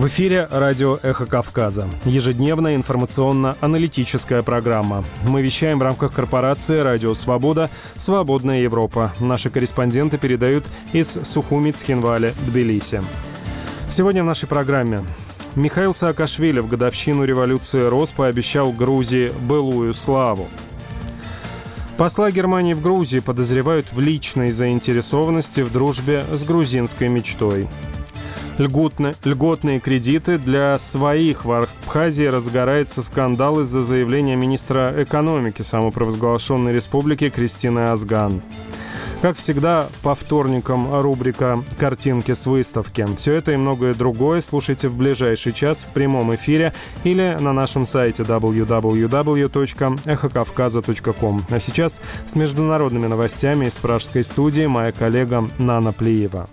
В эфире радио «Эхо Кавказа». Ежедневная информационно-аналитическая программа. Мы вещаем в рамках корпорации «Радио Свобода. Свободная Европа». Наши корреспонденты передают из Сухуми, Цхинвали, Тбилиси. Сегодня в нашей программе. Михаил Саакашвили в годовщину революции РОС пообещал Грузии былую славу. Посла Германии в Грузии подозревают в личной заинтересованности в дружбе с грузинской мечтой. Льготные кредиты для своих в Абхазии. Разгорается скандал из-за заявления министра экономики самопровозглашенной республики Кристины Азган. Как всегда, по вторникам рубрика «Картинки с выставки». Все это и многое другое слушайте в ближайший час в прямом эфире или на нашем сайте www.эхокавказа.ком. А сейчас с международными новостями из пражской студии моя коллега Нана Плиева.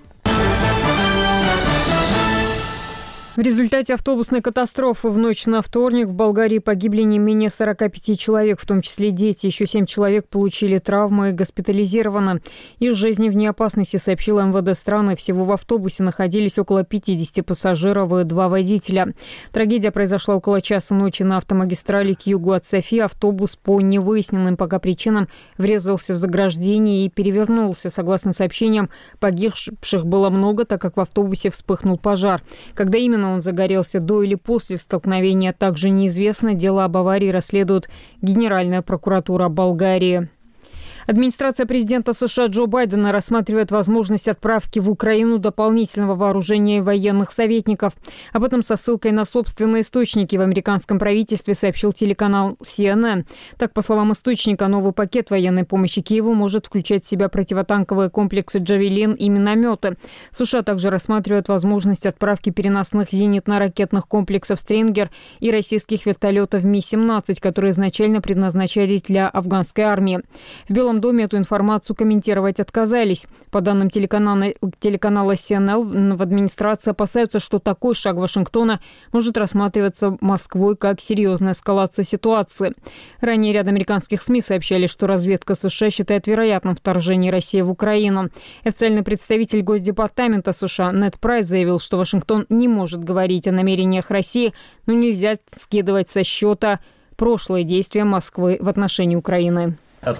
В результате автобусной катастрофы в ночь на вторник в Болгарии погибли не менее 45 человек, в том числе дети. Еще 7 человек получили травмы и госпитализированы. Их жизни вне опасности, сообщила МВД страны. Всего в автобусе находились около 50 пассажиров и 2 водителя. Трагедия произошла около часа ночи на автомагистрали к югу от Софии. Автобус по невыясненным пока причинам врезался в заграждение и перевернулся. Согласно сообщениям, погибших было много, так как в автобусе вспыхнул пожар. Когда именно он загорелся, до или после столкновения, также неизвестно. Дело об аварии расследует Генеральная прокуратура Болгарии. Администрация президента США Джо Байдена рассматривает возможность отправки в Украину дополнительного вооружения и военных советников. Об этом со ссылкой на собственные источники в американском правительстве сообщил телеканал CNN. Так, по словам источника, новый пакет военной помощи Киеву может включать в себя противотанковые комплексы «Джавелин» и минометы. США также рассматривают возможность отправки переносных зенитно-ракетных комплексов «Стрингер» и российских вертолетов Ми-17, которые изначально предназначались для афганской армии. В Белом доме эту информацию комментировать отказались. По данным телеканала CNN, в администрации опасаются, что такой шаг Вашингтона может рассматриваться Москвой как серьезная эскалация ситуации. Ранее ряд американских СМИ сообщали, что разведка США считает вероятным вторжение России в Украину. Официальный представитель Госдепартамента США Нед Прайс заявил, что Вашингтон не может говорить о намерениях России, но нельзя скидывать со счета прошлые действия Москвы в отношении Украины.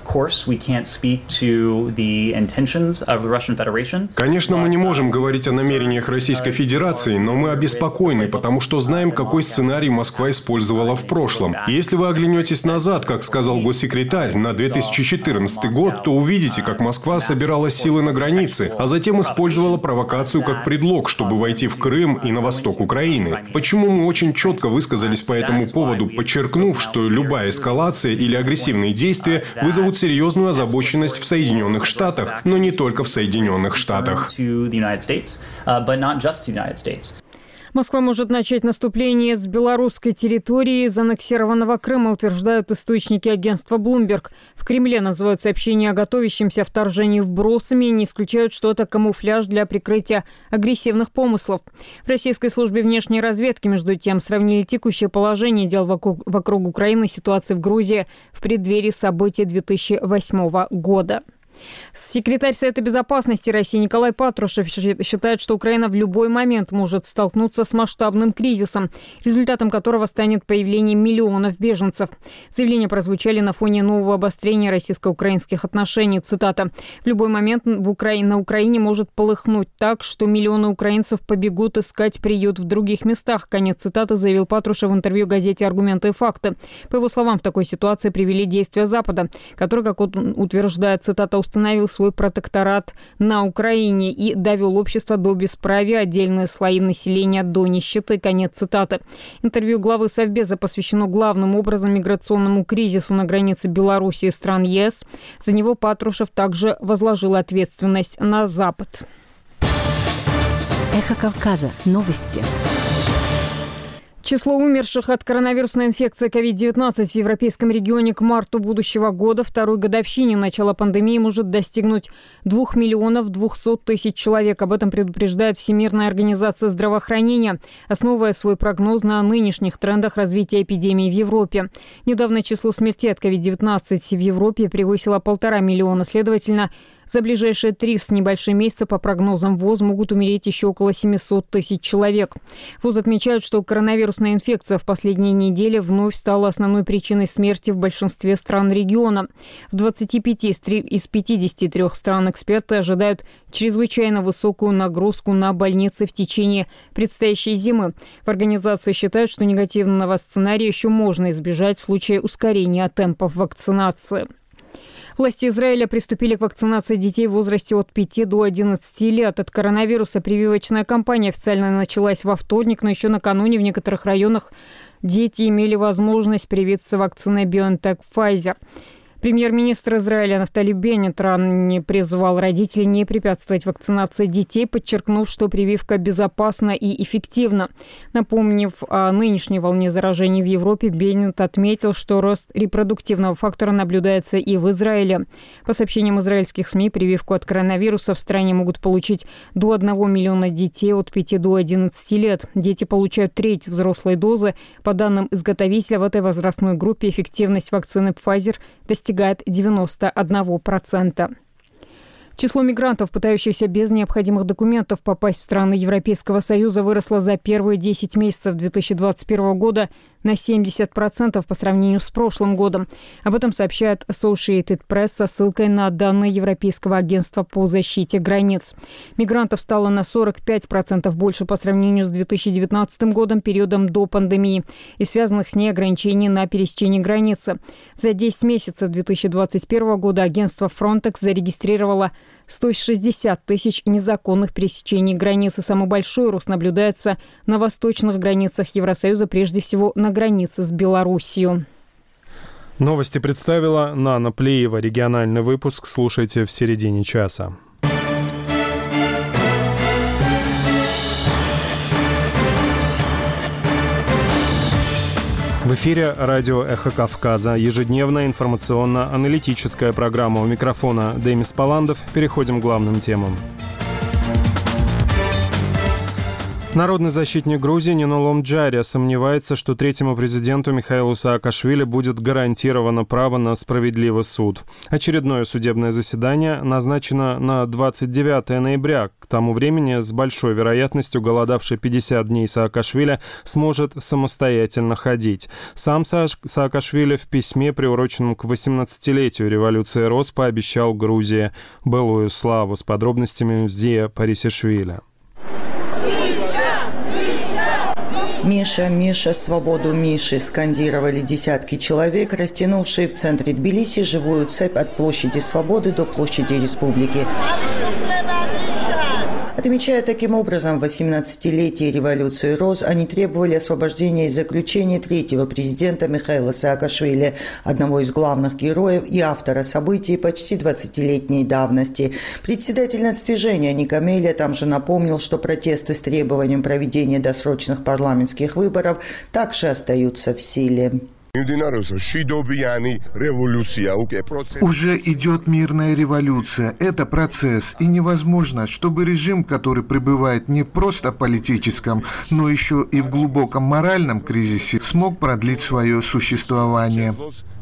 Конечно, мы не можем говорить о намерениях Российской Федерации, но мы обеспокоены, потому что знаем, какой сценарий Москва использовала в прошлом. И если вы оглянетесь назад, как сказал госсекретарь, на 2014 год, то увидите, как Москва собирала силы на границе, а затем использовала провокацию как предлог, чтобы войти в Крым и на восток Украины. Почему мы очень четко высказались по этому поводу, подчеркнув, что любая эскалация или агрессивные действия вызовут серьезную озабоченность в Соединенных Штатах, но не только в Соединенных Штатах. Москва может начать наступление с белорусской территории из аннексированного Крыма, утверждают источники агентства Bloomberg. В Кремле называют сообщение о готовящемся вторжении вбросами и не исключают, что это камуфляж для прикрытия агрессивных помыслов. В российской службе внешней разведки, между тем, сравнили текущее положение дел вокруг Украины с ситуацией в Грузии в преддверии событий 2008 года. Секретарь Совета безопасности России Николай Патрушев считает, что Украина в любой момент может столкнуться с масштабным кризисом, результатом которого станет появление миллионов беженцев. Заявления прозвучали на фоне нового обострения российско-украинских отношений. Цитата: «В любой момент на Украине может полыхнуть так, что миллионы украинцев побегут искать приют в других местах». Конец цитаты, заявил Патрушев в интервью газете «Аргументы и факты». По его словам, в такой ситуации привели действия Запада, который, как он утверждает, цитата, установил свой протекторат на Украине и довел общество до бесправия, отдельные слои населения до нищеты. Конец цитаты. Интервью главы Совбеза посвящено главным образом миграционному кризису на границе Беларуси и стран ЕС. За него Патрушев также возложил ответственность на Запад. Эхо Кавказа. Новости. Число умерших от коронавирусной инфекции COVID-19 в европейском регионе к марту будущего года, второй годовщине начала пандемии, может достигнуть 2 200 000 человек. Об этом предупреждает Всемирная организация здравоохранения, основывая свой прогноз на нынешних трендах развития эпидемии в Европе. Недавно число смертей от COVID-19 в Европе превысило 1,5 миллиона. Следовательно, За ближайшие 3 с небольшим месяца, по прогнозам ВОЗ, могут умереть еще около 700 тысяч человек. ВОЗ отмечают, что коронавирусная инфекция в последние недели вновь стала основной причиной смерти в большинстве стран региона. В 25 из 53 стран эксперты ожидают чрезвычайно высокую нагрузку на больницы в течение предстоящей зимы. В организации считают, что негативного сценария еще можно избежать в случае ускорения темпов вакцинации. Власти Израиля приступили к вакцинации детей в возрасте от 5 до 11 лет. От коронавируса прививочная кампания официально началась во вторник, но еще накануне в некоторых районах дети имели возможность привиться вакциной BioNTech Pfizer. Премьер-министр Израиля Нафтали Беннет ранее призвал родителей не препятствовать вакцинации детей, подчеркнув, что прививка безопасна и эффективна. Напомнив о нынешней волне заражений в Европе, Беннет отметил, что рост репродуктивного фактора наблюдается и в Израиле. По сообщениям израильских СМИ, прививку от коронавируса в стране могут получить до 1 миллиона детей от 5 до 11 лет. Дети получают треть взрослой дозы. По данным изготовителя, в этой возрастной группе эффективность вакцины Pfizer достигает 91%. Число мигрантов, пытающихся без необходимых документов попасть в страны Европейского Союза, выросло за первые 10 месяцев 2021 года на 70% по сравнению с прошлым годом. Об этом сообщает Associated Press со ссылкой на данные Европейского агентства по защите границ. Мигрантов стало на 45% больше по сравнению с 2019 годом, периодом до пандемии, и связанных с ней ограничений на пересечении границы. За 10 месяцев 2021 года агентство Frontex зарегистрировало 160 тысяч незаконных пересечений границы. Самый большой рост наблюдается на восточных границах Евросоюза, прежде всего на границе с Белоруссией. Новости представила Нана Плеева. Региональный выпуск слушайте в середине часа. В эфире радио «Эхо Кавказа». Ежедневная информационно-аналитическая программа. У микрофона Демис Паландов. Переходим к главным темам. Народный защитник Грузии Нинолом Джария сомневается, что третьему президенту Михаилу Саакашвили будет гарантировано право на справедливый суд. Очередное судебное заседание назначено на 29 ноября. К тому времени с большой вероятностью голодавший 50 дней Саакашвили сможет самостоятельно ходить. Сам Саакашвили в письме, приуроченном к 18-летию революции РОС, пообещал Грузии былую славу. С подробностями Зия Парисишвили. «Миша, Миша, свободу Миши!» скандировали десятки человек, растянувшие в центре Тбилиси живую цепь от площади Свободы до площади Республики. Отмечая таким образом 18-летие революции РОС, они требовали освобождения из заключения третьего президента Михаила Саакашвили, одного из главных героев и автора событий почти 20-летней давности. Председатель нацдвижения Ник Амелия там же напомнил, что протесты с требованием проведения досрочных парламентских выборов также остаются в силе. Уже идет мирная революция. Это процесс. И невозможно, чтобы режим, который пребывает не просто в политическом, но еще и в глубоком моральном кризисе, смог продлить свое существование.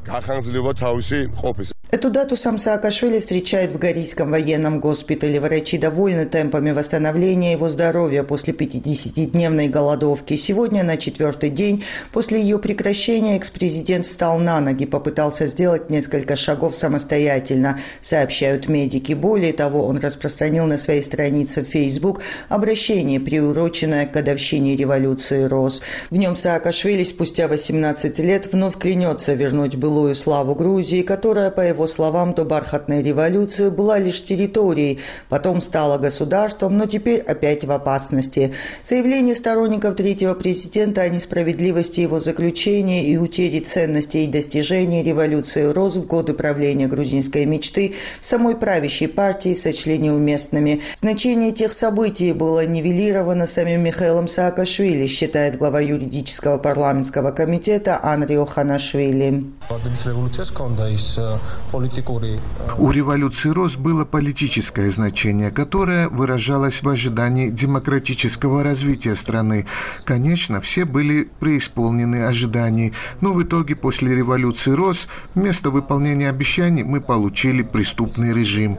Эту дату сам Саакашвили встречает в Горийском военном госпитале. Врачи довольны темпами восстановления его здоровья после 50-дневной голодовки. Сегодня, на 4-й день после ее прекращения, экс-президент встал на ноги, попытался сделать несколько шагов самостоятельно, сообщают медики. Более того, он распространил на своей странице в Facebook обращение, приуроченное к годовщине революции РОС. В нем Саакашвили спустя 18 лет вновь клянется вернуть былую славу Грузии, которая, по его словам, до бархатной революции была лишь территорией, потом стала государством, но теперь опять в опасности. Заявление сторонников третьего президента о несправедливости его заключения и утере ценностей и достижений революции РОС в годы правления грузинской мечты в самой правящей партии сочли неуместными. Значение тех событий было нивелировано самим Михаилом Саакашвили, считает глава юридического парламентского комитета Анри Оханашвили. У революции РОС было политическое значение, которое выражалось в ожидании демократического развития страны. Конечно, все были преисполнены ожиданий, но в итоге после революции РОС вместо выполнения обещаний мы получили преступный режим.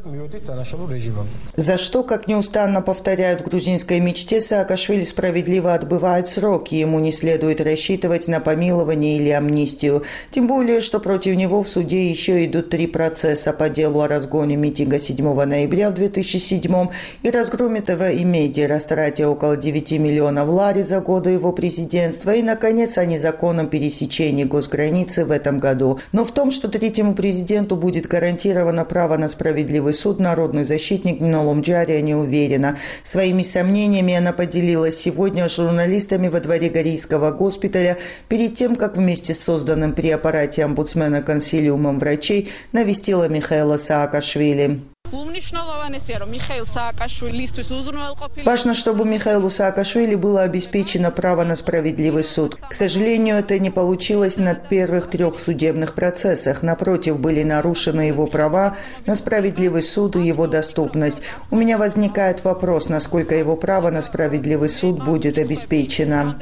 За что, как неустанно повторяют в грузинской мечте, Саакашвили справедливо отбывает срок, и ему не следует рассчитывать на помилование или амнистию. Тем более, что против него в суде еще идут 3 процесса по делу о разгоне митинга 7 ноября в 2007 и разгроме ТВ и медиа, растрате около 9 миллионов лари за годы его президентства и, наконец, о незаконном пересечении госграницы в этом году. Но в том, что третьему президенту будет гарантировано право на справедливый суд, народный защитник Минолом Джария не уверена. Своими сомнениями она поделилась сегодня с журналистами во дворе Горийского госпиталя перед тем, как вместе с созданным при аппарате омбудсмена консилиумом врачей навестила Михаила Саакашвили. Важно, чтобы Михаилу Саакашвили было обеспечено право на справедливый суд. К сожалению, это не получилось на первых 3 судебных процессах. Напротив, были нарушены его права на справедливый суд и его доступность. У меня возникает вопрос, насколько его право на справедливый суд будет обеспечено.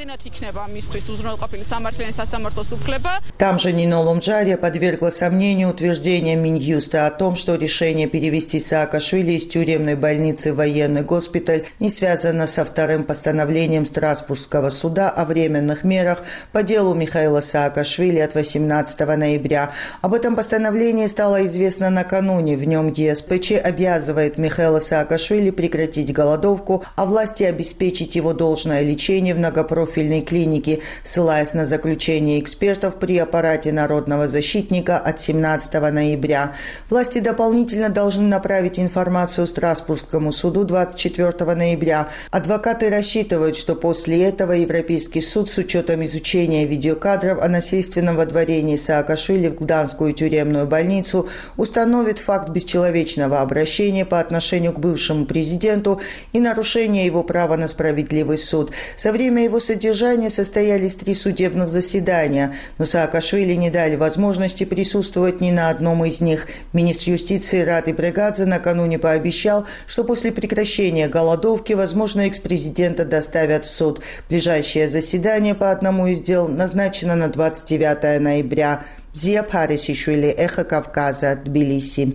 Там же Нинолом Джария подвергла сомнению утверждение Минюста о том, что решение перевести Саакашвили из тюремной больницы в военный госпиталь не связано со вторым постановлением Страсбургского суда о временных мерах по делу Михаила Саакашвили от 18 ноября. Об этом постановлении стало известно накануне. В нем ЕСПЧ обязывает Михаила Саакашвили прекратить голодовку, а власти обеспечить его должное лечение в многопрофильной клинике, ссылаясь на заключение экспертов при аппарате народного защитника от 17 ноября. Власти дополнительно должны направить информацию Страсбургскому суду 24 ноября. Адвокаты рассчитывают, что после этого Европейский суд с учетом изучения видеокадров о насильственном водворении Саакашвили в Гданскую тюремную больницу установит факт бесчеловечного обращения по отношению к бывшему президенту и нарушения его права на справедливый суд. Со время его содержания состоялись 3 судебных заседания, но Саакашвили не дали возможности присутствовать ни на одном из них. Министр юстиции Рады Брегадзе накануне пообещал, что после прекращения голодовки, возможно, экс-президента доставят в суд. Ближайшее заседание по одному из дел назначено на 29 ноября. Зия Парисишвили, Эхо Кавказа, Тбилиси.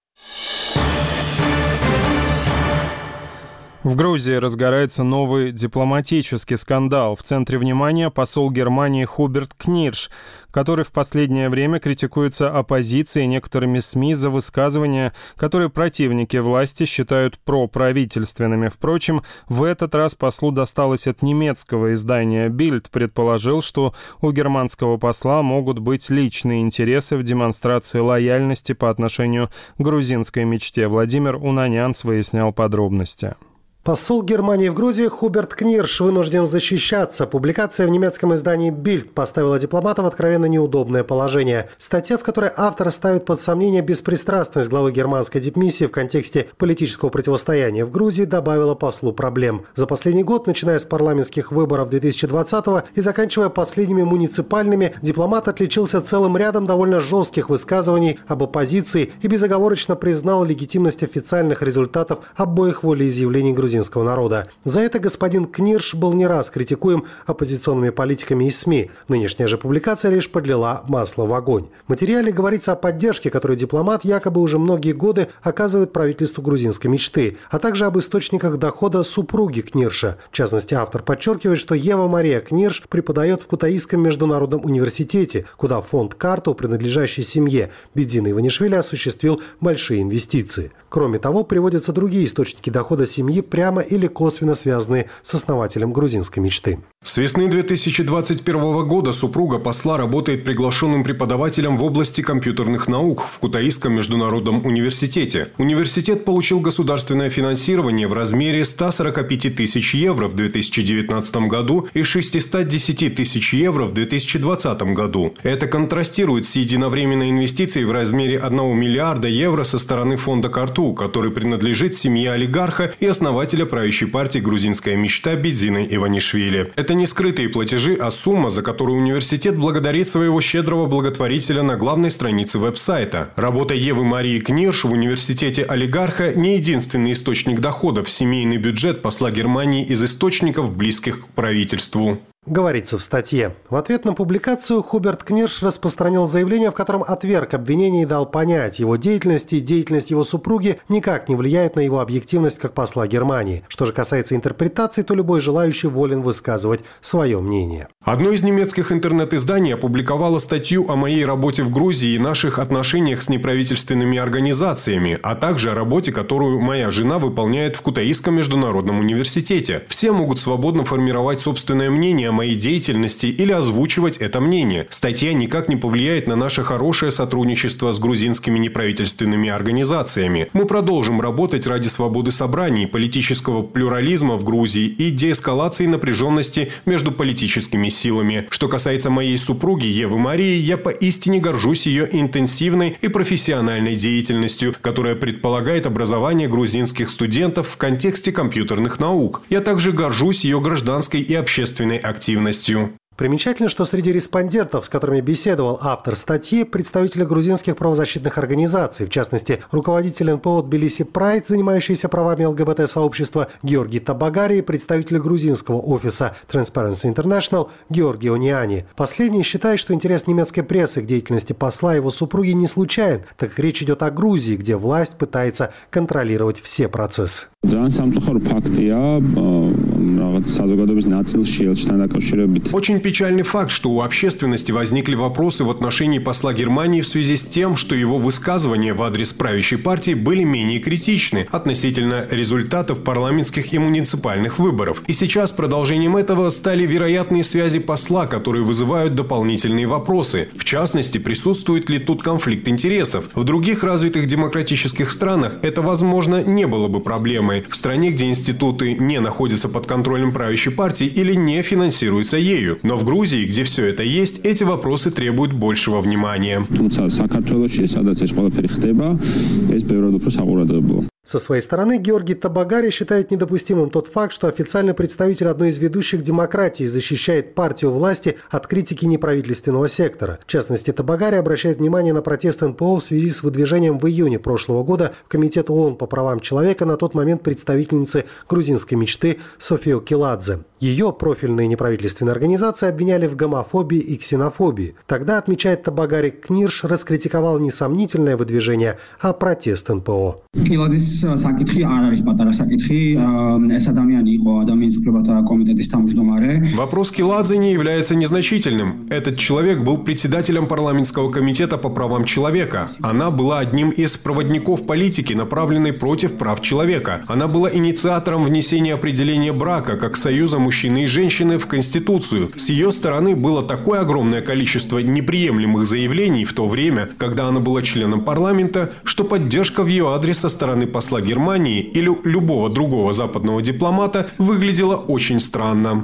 В Грузии разгорается новый дипломатический скандал. В центре внимания посол Германии Хуберт Книрш, который в последнее время критикуется оппозицией и некоторыми СМИ за высказывания, которые противники власти считают проправительственными. Впрочем, в этот раз послу досталось от немецкого издания Bild. Предположил, что у германского посла могут быть личные интересы в демонстрации лояльности по отношению к грузинской мечте. Владимир Унанянц выяснял подробности. Посол Германии в Грузии Хуберт Книрш вынужден защищаться. Публикация в немецком издании Bild поставила дипломата в откровенно неудобное положение. Статья, в которой автор ставит под сомнение беспристрастность главы германской дипмиссии в контексте политического противостояния в Грузии, добавила послу проблем. За последний год, начиная с парламентских выборов 2020-го и заканчивая последними муниципальными, дипломат отличился целым рядом довольно жестких высказываний об оппозиции и безоговорочно признал легитимность официальных результатов обоих волеизъявлений грузинского народа. За это господин Книрш был не раз критикуем оппозиционными политиками и СМИ. Нынешняя же публикация лишь подлила масло в огонь. В материале говорится о поддержке, которую дипломат якобы уже многие годы оказывает правительству грузинской мечты, а также об источниках дохода супруги Книрша. В частности, автор подчеркивает, что Ева Мария Книрш преподает в Кутаисском международном университете, куда фонд «Карту», принадлежащий семье Бедзины Иванишвили, осуществил большие инвестиции. Кроме того, приводятся другие источники дохода семьи, прямо или косвенно связанные с основателем грузинской мечты. С весны 2021 года супруга посла работает приглашенным преподавателем в области компьютерных наук в Кутаисском международном университете. Университет получил государственное финансирование в размере 145 тысяч евро в 2019 году и 610 тысяч евро в 2020 году. Это контрастирует с единовременной инвестицией в размере 1 миллиарда евро со стороны фонда «Карту», который принадлежит семье олигарха и основателя основателя правящей партии «Грузинская мечта» Бидзины Иванишвили. Это не скрытые платежи, а сумма, за которую университет благодарит своего щедрого благотворителя на главной странице веб-сайта. Работа Евы Марии Книрш в университете олигарха не единственный источник доходов. Семейный бюджет посла Германии из источников, близких к правительству. Говорится в статье. В ответ на публикацию Хуберт Книрш распространил заявление, в котором отверг обвинение и дал понять, его деятельность и деятельность его супруги никак не влияет на его объективность как посла Германии. Что же касается интерпретаций, то любой желающий волен высказывать свое мнение. Одно из немецких интернет-изданий опубликовало статью о моей работе в Грузии и наших отношениях с неправительственными организациями, а также о работе, которую моя жена выполняет в Кутаисском международном университете. Все могут свободно формировать собственное мнение о моей деятельности или озвучивать это мнение. Статья никак не повлияет на наше хорошее сотрудничество с грузинскими неправительственными организациями. Мы продолжим работать ради свободы собраний, политического плюрализма в Грузии и деэскалации напряженности между политическими силами. Что касается моей супруги Евы Марии, я поистине горжусь ее интенсивной и профессиональной деятельностью, которая предполагает образование грузинских студентов в контексте компьютерных наук. Я также горжусь ее гражданской и общественной активностью. Примечательно, что среди респондентов, с которыми беседовал автор статьи, представители грузинских правозащитных организаций, в частности, руководитель НПО Тбилиси Прайд, занимающийся правами ЛГБТ-сообщества Георгий Табагари, и представитель грузинского офиса Transparency International Георгий Ониани. Последний считает, что интерес немецкой прессы к деятельности посла и его супруги не случайен, так как речь идет о Грузии, где власть пытается контролировать все процессы. Очень печальный факт, что у общественности возникли вопросы в отношении посла Германии в связи с тем, что его высказывания в адрес правящей партии были менее критичны относительно результатов парламентских и муниципальных выборов. И сейчас продолжением этого стали вероятные связи посла, которые вызывают дополнительные вопросы. В частности, присутствует ли тут конфликт интересов? В других развитых демократических странах это, возможно, не было бы проблемой. В стране, где институты не находятся под контролем правящей партии или не финансируются ею. Но в Грузии, где все это есть, эти вопросы требуют большего внимания. Со своей стороны, Георгий Табагари считает недопустимым тот факт, что официальный представитель одной из ведущих демократий защищает партию власти от критики неправительственного сектора. В частности, Табагари обращает внимание на протест НПО в связи с выдвижением в июне прошлого года в Комитет ООН по правам человека на тот момент представительницы грузинской мечты Софию Киладзе. Ее профильные неправительственные организации обвиняли в гомофобии и ксенофобии. Тогда, отмечает Табагари, Книрш раскритиковал не сомнительное выдвижение, а протест НПО. Вопрос Киладзе не является незначительным. Этот человек был председателем парламентского комитета по правам человека. Она была одним из проводников политики, направленной против прав человека. Она была инициатором внесения определения брака как союза мужчины и женщины в Конституцию. С ее стороны было такое огромное количество неприемлемых заявлений в то время, когда она была членом парламента, что поддержка в ее адрес со стороны посла Германии или любого другого западного дипломата выглядела очень странно.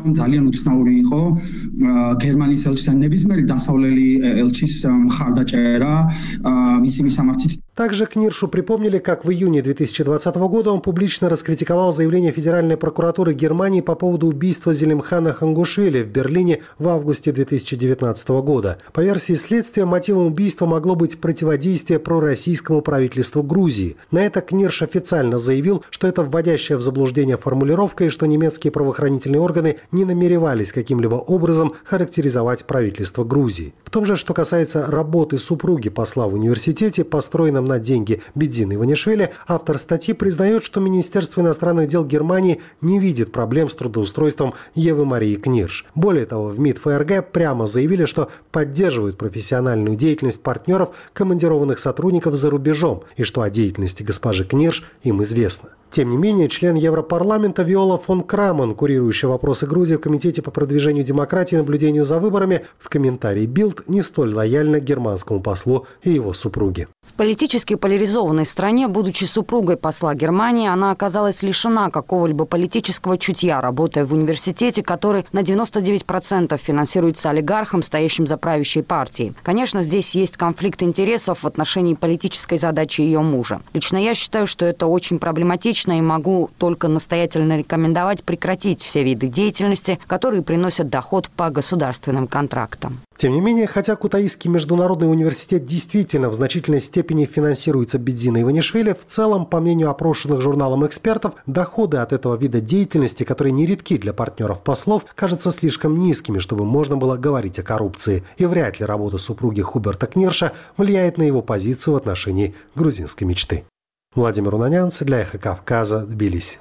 Также Книршу припомнили, как в июне 2020 года он публично раскритиковал заявление Федеральной прокуратуры Германии по поводу убийства Зелимхана Хангушвили в Берлине в августе 2019 года. По версии следствия, мотивом убийства могло быть противодействие пророссийскому правительству Грузии. На это Книрш официально заявил, что это вводящая в заблуждение формулировка и что немецкие правоохранительные органы не намеревались каким-либо образом характеризовать правительство Грузии. В том же, что касается работы супруги посла в университете, построенном на деньги Бидзины Иванишвили, автор статьи признает, что Министерство иностранных дел Германии не видит проблем с трудоустройством Евы Марии Книрш. Более того, в МИД ФРГ прямо заявили, что поддерживают профессиональную деятельность партнеров, командированных сотрудников за рубежом, и что о деятельности госпожи Книрш им известно. Тем не менее, член Европарламента Виола фон Крамон, курирующий вопросы Грузии в Комитете по продвижению демократии и наблюдению за выборами, в комментарии Билд не столь лояльна германскому послу и его супруге. В политически поляризованной стране, будучи супругой посла Германии, она оказалась лишена какого-либо политического чутья, работая в университете, который на 99% финансируется олигархом, стоящим за правящей партией. Конечно, здесь есть конфликт интересов в отношении политической задачи ее мужа. Лично я считаю, что что это очень проблематично и могу только настоятельно рекомендовать прекратить все виды деятельности, которые приносят доход по государственным контрактам. Тем не менее, хотя Кутаисский международный университет действительно в значительной степени финансируется Бедзиной Иванишвили, в целом, по мнению опрошенных журналом экспертов, доходы от этого вида деятельности, которые нередки для партнеров-послов, кажутся слишком низкими, чтобы можно было говорить о коррупции. И вряд ли работа супруги Хуберта Книрша влияет на его позицию в отношении грузинской мечты. Владимир Унанянц для «Эхо Кавказа», Тбилиси.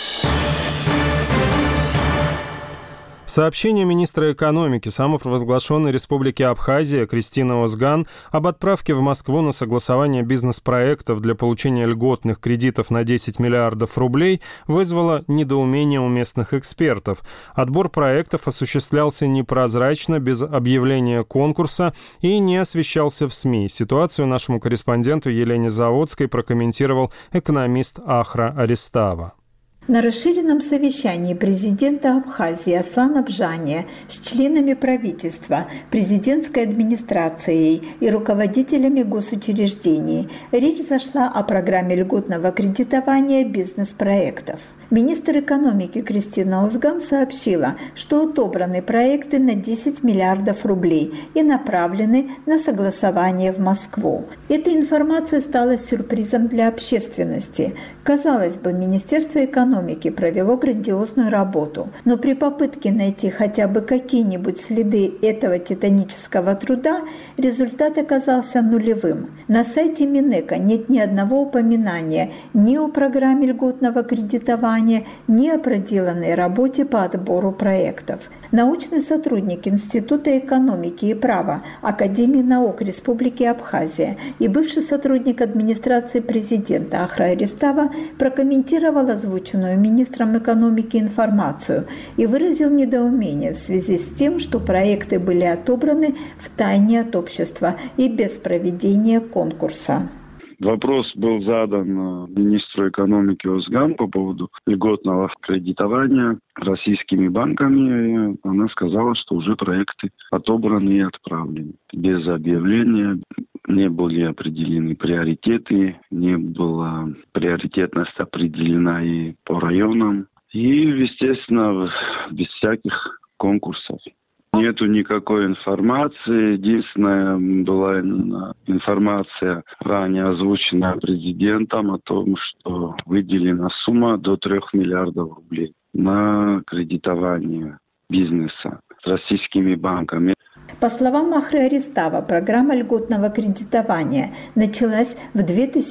Сообщение министра экономики самопровозглашенной Республики Абхазия Кристины Озган об отправке в Москву на согласование бизнес-проектов для получения льготных кредитов на 10 миллиардов рублей вызвало недоумение у местных экспертов. Отбор проектов осуществлялся непрозрачно, без объявления конкурса и не освещался в СМИ. Ситуацию нашему корреспонденту Елене Заводской прокомментировал экономист Ахра Аристава. На расширенном совещании президента Абхазии Аслана Бжания с членами правительства, президентской администрацией и руководителями госучреждений речь зашла о программе льготного кредитования бизнес-проектов. Министр экономики Кристина Озган сообщила, что отобраны проекты на 10 миллиардов рублей и направлены на согласование в Москву. Эта информация стала сюрпризом для общественности. Казалось бы, Министерство экономики провело грандиозную работу, но при попытке найти хотя бы какие-нибудь следы этого титанического труда результат оказался нулевым. На сайте Минэка нет ни одного упоминания ни о программе льготного кредитования, ни о проделанной работе по отбору проектов. Научный сотрудник Института экономики и права Академии наук Республики Абхазия и бывший сотрудник администрации президента Ахра Аристава прокомментировал озвученную министром экономики информацию и выразил недоумение в связи с тем, что проекты были отобраны втайне от общества и без проведения конкурса. Вопрос был задан министру экономики Озган по поводу льготного кредитования российскими банками. Она сказала, что уже проекты отобраны и отправлены. Без объявления не были определены приоритеты, не была приоритетность определена и по районам. И, естественно, без всяких конкурсов. Нету никакой информации. Единственная была информация, ранее озвученная президентом, о том, что выделена сумма до 3 миллиардов рублей на кредитование бизнеса с российскими банками. По словам Ахры Аристава, программа льготного кредитования началась в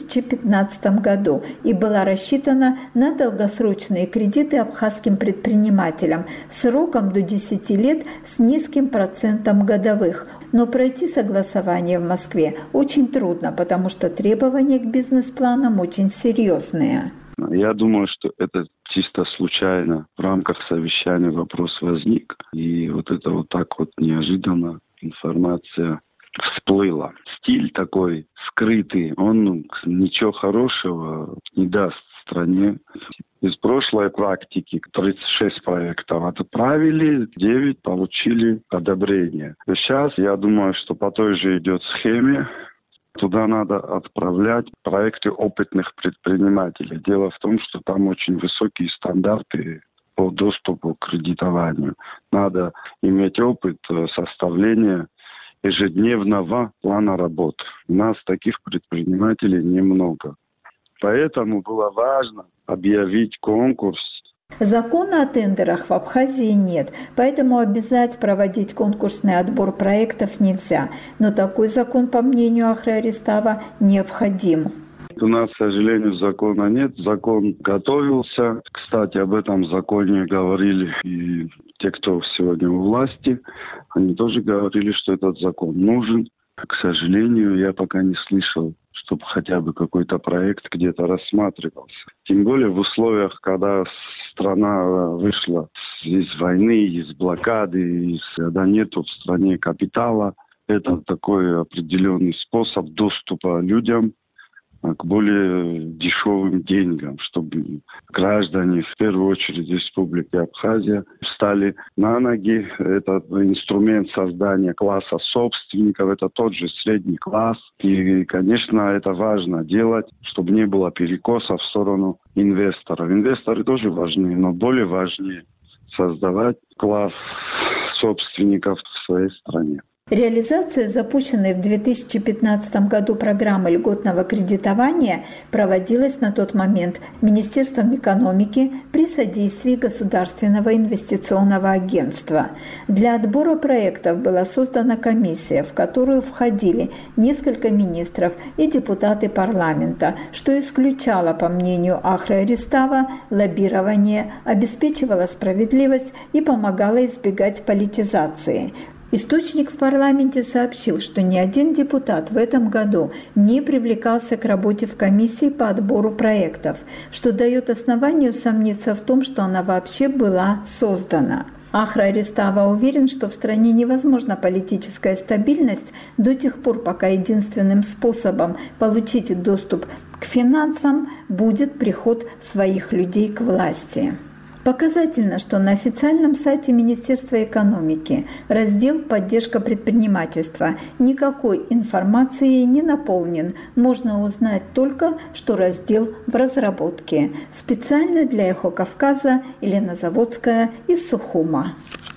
2015 году и была рассчитана на долгосрочные кредиты абхазским предпринимателям сроком до 10 лет с низким процентом годовых. Но пройти согласование в Москве очень трудно, потому что требования к бизнес-планам очень серьезные. Я думаю, что это чисто случайно. В рамках совещания вопрос возник. И вот это вот так вот неожиданно информация всплыла. Стиль такой скрытый, он ничего хорошего не даст стране. Из прошлой практики 36 проектов отправили, 9 получили одобрение. Сейчас я думаю, что по той же идет схеме. Туда надо отправлять проекты опытных предпринимателей. Дело в том, что там очень высокие стандарты по доступу к кредитованию. Надо иметь опыт составления ежедневного плана работ. У нас таких предпринимателей немного. Поэтому было важно объявить конкурс. Закона о тендерах в Абхазии нет, поэтому обязать проводить конкурсный отбор проектов нельзя. Но такой закон, по мнению Ахры Аристава, необходим. У нас, к сожалению, закона нет. Закон готовился. Кстати, об этом законе говорили и те, кто сегодня у власти. Они тоже говорили, что этот закон нужен. К сожалению, я пока не слышал, чтобы хотя бы какой-то проект где-то рассматривался. Тем более в условиях, когда страна вышла из войны, из блокады, когда нету в стране капитала. Это такой определенный способ доступа людям к более дешевым деньгам, чтобы граждане, в первую очередь Республики Абхазия, встали на ноги. Это инструмент создания класса собственников, это тот же средний класс. И, конечно, это важно делать, чтобы не было перекоса в сторону инвесторов. Инвесторы тоже важны, но более важнее создавать класс собственников в своей стране. Реализация запущенной в 2015 году программы льготного кредитования проводилась на тот момент Министерством экономики при содействии Государственного инвестиционного агентства. Для отбора проектов была создана комиссия, в которую входили несколько министров и депутаты парламента, что исключало, по мнению Ахры Аристава, лоббирование, обеспечивало справедливость и помогало избегать политизации. Источник в парламенте сообщил, что ни один депутат в этом году не привлекался к работе в комиссии по отбору проектов, что дает основанию сомниться в том, что она вообще была создана. Ахра Аристава уверен, что в стране невозможна политическая стабильность до тех пор, пока единственным способом получить доступ к финансам будет приход своих людей к власти. Показательно, что на официальном сайте Министерства экономики раздел «Поддержка предпринимательства» никакой информацией не наполнен. Можно узнать только, что раздел в разработке. Специально для «Эхо Кавказа» Елена Заводская из Сухума.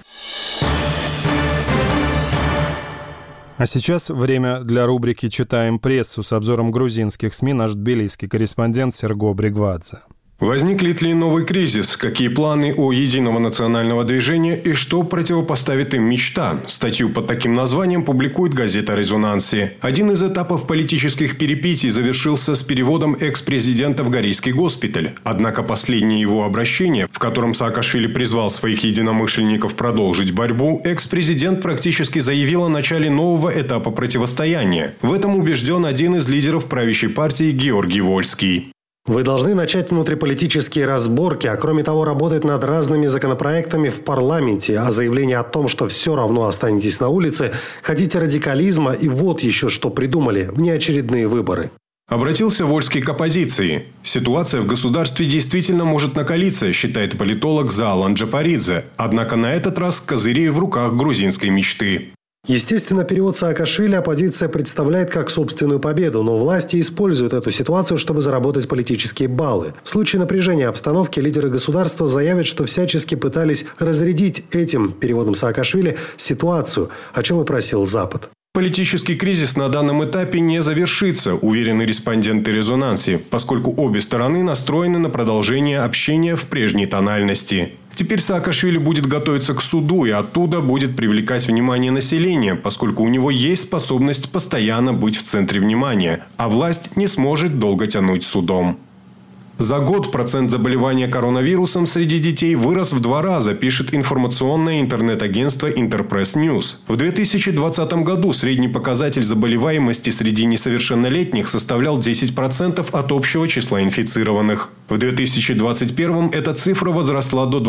А сейчас время для рубрики «Читаем прессу» с обзором грузинских СМИ наш тбилисский корреспондент Серго Бригвадзе. Возникнет ли новый кризис? Какие планы у единого национального движения и что противопоставит им мечта? Статью под таким названием публикует газета «Резонанси». Один из этапов политических перипетий завершился с переводом экс-президента в Горийский госпиталь. Однако последнее его обращение, в котором Саакашвили призвал своих единомышленников продолжить борьбу, экс-президент практически заявил о начале нового этапа противостояния. В этом убежден один из лидеров правящей партии Георгий Вольский. Вы должны начать внутриполитические разборки, а кроме того работать над разными законопроектами в парламенте, а заявление о том, что все равно останетесь на улице, хотите радикализма и вот еще что придумали – внеочередные выборы. Обратился Вольский к оппозиции. Ситуация в государстве действительно может накалиться, считает политолог Заалан Джапаридзе. Однако на этот раз козыри в руках грузинской мечты. Естественно, перевод Саакашвили оппозиция представляет как собственную победу, но власти используют эту ситуацию, чтобы заработать политические баллы. В случае напряжения обстановки лидеры государства заявят, что всячески пытались разрядить этим переводом Саакашвили ситуацию, о чем и просил Запад. Политический кризис на данном этапе не завершится, уверены респонденты «Резонанси», поскольку обе стороны настроены на продолжение общения в прежней тональности. Теперь Саакашвили будет готовиться к суду и оттуда будет привлекать внимание населения, поскольку у него есть способность постоянно быть в центре внимания, а власть не сможет долго тянуть судом. За год процент заболевания коронавирусом среди детей вырос в 2 раза, пишет информационное интернет-агентство Интерпресс Ньюс. В 2020 году средний показатель заболеваемости среди несовершеннолетних составлял 10% от общего числа инфицированных. В 2021 эта цифра возросла до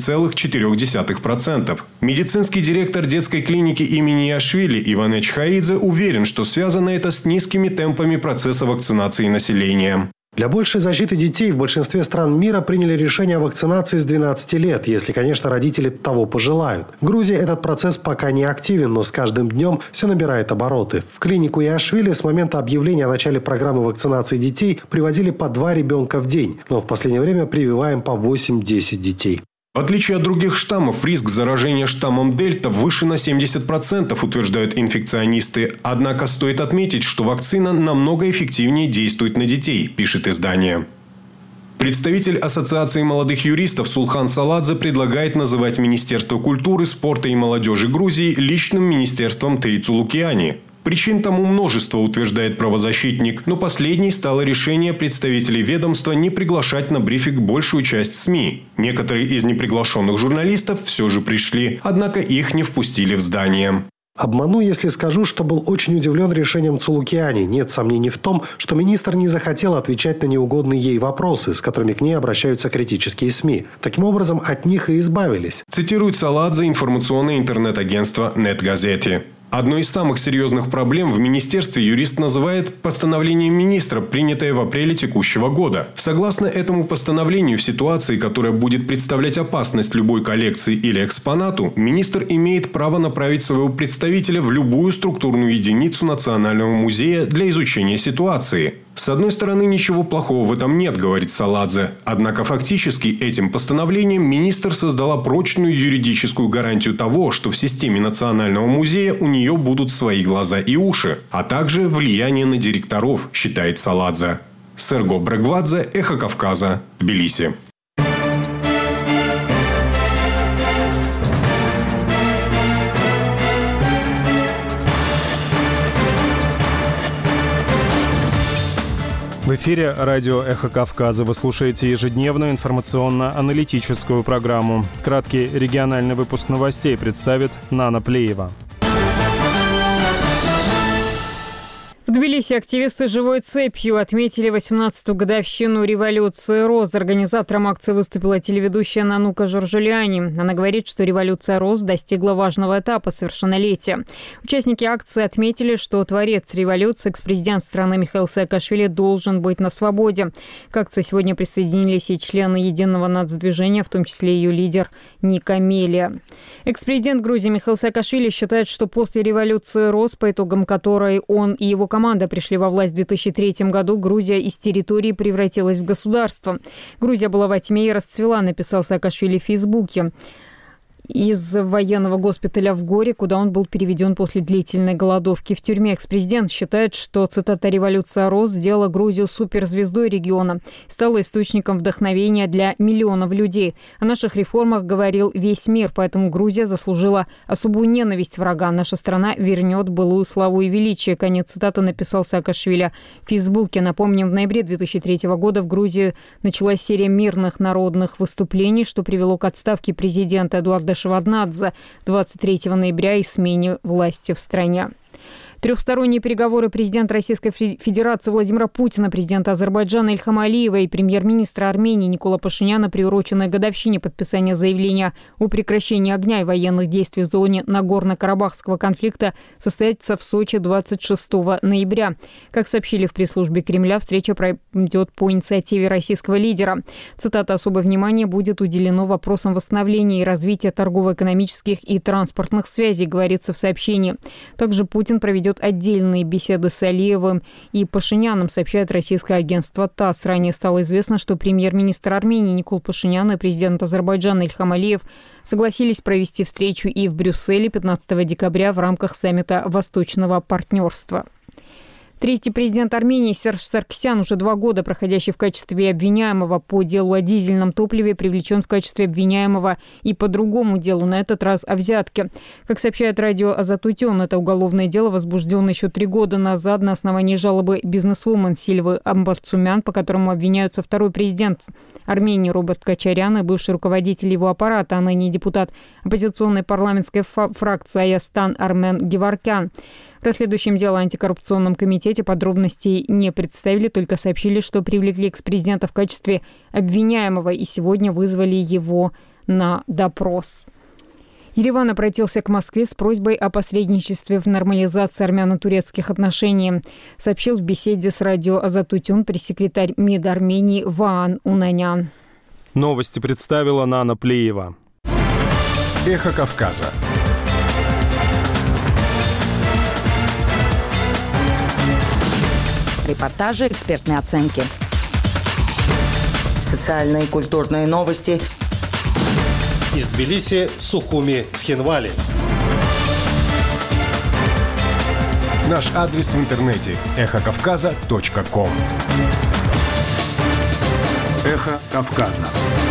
20,4%. Медицинский директор детской клиники имени Яшвили Иван Эчхаидзе уверен, что связано это с низкими темпами процесса вакцинации населения. Для большей защиты детей в большинстве стран мира приняли решение о вакцинации с 12 лет, если, конечно, родители того пожелают. В Грузии этот процесс пока не активен, но с каждым днем все набирает обороты. В клинику Яшвили с момента объявления о начале программы вакцинации детей приводили по 2 ребенка в день, но в последнее время прививаем по 8-10 детей. В отличие от других штаммов, риск заражения штаммом Дельта выше на 70%, утверждают инфекционисты. Однако стоит отметить, что вакцина намного эффективнее действует на детей, пишет издание. Представитель Ассоциации молодых юристов Сулхан Саладзе предлагает называть Министерство культуры, спорта и молодежи Грузии личным министерством Тейцу Лукиани. Причин тому множество, утверждает правозащитник, но последней стало решение представителей ведомства не приглашать на брифинг большую часть СМИ. Некоторые из неприглашенных журналистов все же пришли, однако их не впустили в здание. Обману, если скажу, что был очень удивлен решением Цулукиани. Нет сомнений в том, что министр не захотел отвечать на неугодные ей вопросы, с которыми к ней обращаются критические СМИ. Таким образом, от них и избавились. Цитирует Саладзе информационное интернет-агентство «Нетгазети». Одной из самых серьезных проблем в министерстве юрист называет постановление министра, принятое в апреле текущего года. Согласно этому постановлению, в ситуации, которая будет представлять опасность любой коллекции или экспонату, министр имеет право направить своего представителя в любую структурную единицу Национального музея для изучения ситуации. С одной стороны, ничего плохого в этом нет, говорит Саладзе. Однако фактически этим постановлением министр создала прочную юридическую гарантию того, что в системе Национального музея у нее будут свои глаза и уши, а также влияние на директоров, считает Саладзе. Серго Брегвадзе, Эхо Кавказа, Тбилиси. В эфире радио «Эхо Кавказа». Вы слушаете ежедневную информационно-аналитическую программу. Краткий региональный выпуск новостей представит Нана Плеева. В Тбилиси активисты «Живой цепью» отметили 18-ю годовщину революции РОЗ. Организатором акции выступила телеведущая Нанука Жоржулиани. Она говорит, что революция РОЗ достигла важного этапа совершеннолетия. Участники акции отметили, что творец революции, экс-президент страны Михаил Саакашвили, должен быть на свободе. К акции сегодня присоединились и члены Единого нацдвижения, в том числе ее лидер Ника Мелия. Экс-президент Грузии Михаил Саакашвили считает, что после революции РОЗ, по итогам которой он и его команда пришли во власть в 2003 году, Грузия из территории превратилась в государство. Грузия была во тьме и расцвела, написал Саакашвили в Фейсбуке. Из военного госпиталя в Горе, куда он был переведен после длительной голодовки в тюрьме. Экс-президент считает, что, цитата, «революция РОЗ сделала Грузию суперзвездой региона, стала источником вдохновения для миллионов людей. О наших реформах говорил весь мир, поэтому Грузия заслужила особую ненависть врага. Наша страна вернет былую славу и величие». Конец цитаты, написал Саакашвили в Фейсбуке. Напомним, в ноябре 2003 года в Грузии началась серия мирных народных выступлений, что привело к отставке президента Эдуарда Шеварднадзе 23 ноября и смене власти в стране. Трехсторонние переговоры президента Российской Федерации Владимира Путина, президента Азербайджана Ильхама Алиева и премьер-министра Армении Никола Пашиняна, приуроченной годовщине подписания заявления о прекращении огня и военных действий в зоне Нагорно-Карабахского конфликта, состоятся в Сочи 26 ноября. Как сообщили в пресс-службе Кремля, встреча пройдет по инициативе российского лидера. Цитата: «Особое внимание будет уделено вопросам восстановления и развития торгово-экономических и транспортных связей», говорится в сообщении. Также Путин проведет отдельные беседы с Алиевым и Пашиняном, сообщает российское агентство ТАСС. Ранее стало известно, что премьер-министр Армении Никол Пашинян и президент Азербайджана Ильхам Алиев согласились провести встречу и в Брюсселе 15 декабря в рамках саммита Восточного партнерства. Третий президент Армении Серж Саркисян, уже 2 года проходящий в качестве обвиняемого по делу о дизельном топливе, привлечен в качестве обвиняемого и по другому делу, на этот раз о взятке. Как сообщает радио Азатутюн, это уголовное дело возбуждено еще 3 года назад на основании жалобы бизнесвумен Сильвы Амбарцумян, по которому обвиняются второй президент Армении Роберт Качарян и бывший руководитель его аппарата, а ныне депутат оппозиционной парламентской фракции Аястан Армен Геворкян. В расследующем дело антикоррупционном комитете подробностей не представили, только сообщили, что привлекли экс-президента в качестве обвиняемого и сегодня вызвали его на допрос. Ереван обратился к Москве с просьбой о посредничестве в нормализации армяно-турецких отношений, сообщил в беседе с радио Азатутюн пресс-секретарь МИД Армении Ваан Унанян. Новости представила Нана Плеева. Эхо Кавказа. Репортажи, экспертные оценки. Социальные и культурные новости. Из Тбилиси, Сухуми, Цхинвали. Наш адрес в интернете – эхокавказа.ком. Эхо Кавказа.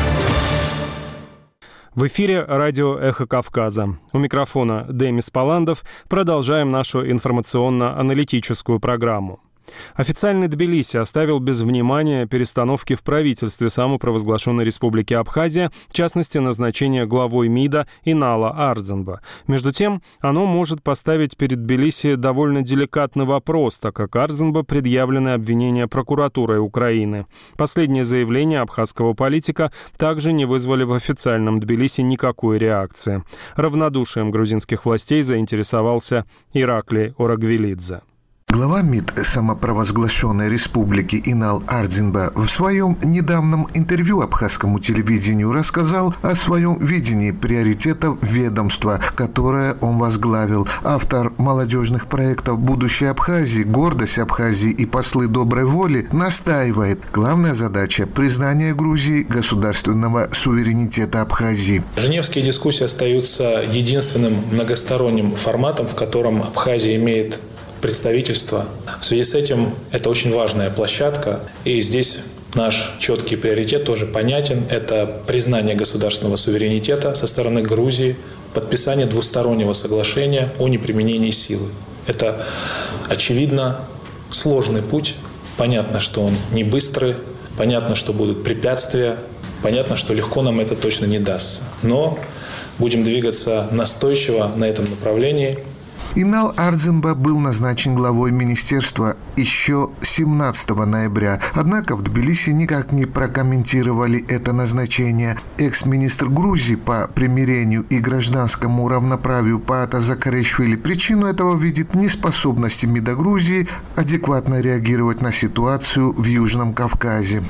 В эфире радио «Эхо Кавказа». У микрофона Демис Паландов. Продолжаем нашу информационно-аналитическую программу. Официальный Тбилиси оставил без внимания перестановки в правительстве самопровозглашенной республики Абхазия, в частности, назначение главой МИДа Инала Ардзинба. Между тем, оно может поставить перед Тбилиси довольно деликатный вопрос, так как Ардзинба предъявлены обвинения прокуратурой Украины. Последние заявления абхазского политика также не вызвали в официальном Тбилиси никакой реакции. Равнодушием грузинских властей заинтересовался Ираклий Орагвелидзе. Глава МИД самопровозглашенной республики Инал Ардзинба в своем недавнем интервью абхазскому телевидению рассказал о своем видении приоритетов ведомства, которое он возглавил. Автор молодежных проектов «Будущее Абхазии», «Гордость Абхазии» и «Послы доброй воли» настаивает: главная задача – признание Грузии государственного суверенитета Абхазии. Женевские дискуссии остаются единственным многосторонним форматом, в котором Абхазия имеет представительство. В связи с этим это очень важная площадка, и здесь наш четкий приоритет тоже понятен. Это признание государственного суверенитета со стороны Грузии, подписание двустороннего соглашения о неприменении силы. Это, очевидно, сложный путь. Понятно, что он не быстрый, понятно, что будут препятствия, понятно, что легко нам это точно не дастся. Но будем двигаться настойчиво на этом направлении. Инал Ардзинба был назначен главой министерства еще 17 ноября. Однако в Тбилиси никак не прокомментировали это назначение. Экс-министр Грузии по примирению и гражданскому равноправию Паата Закаришвили причину этого видит в неспособности МИДа Грузии адекватно реагировать на ситуацию в Южном Кавказе.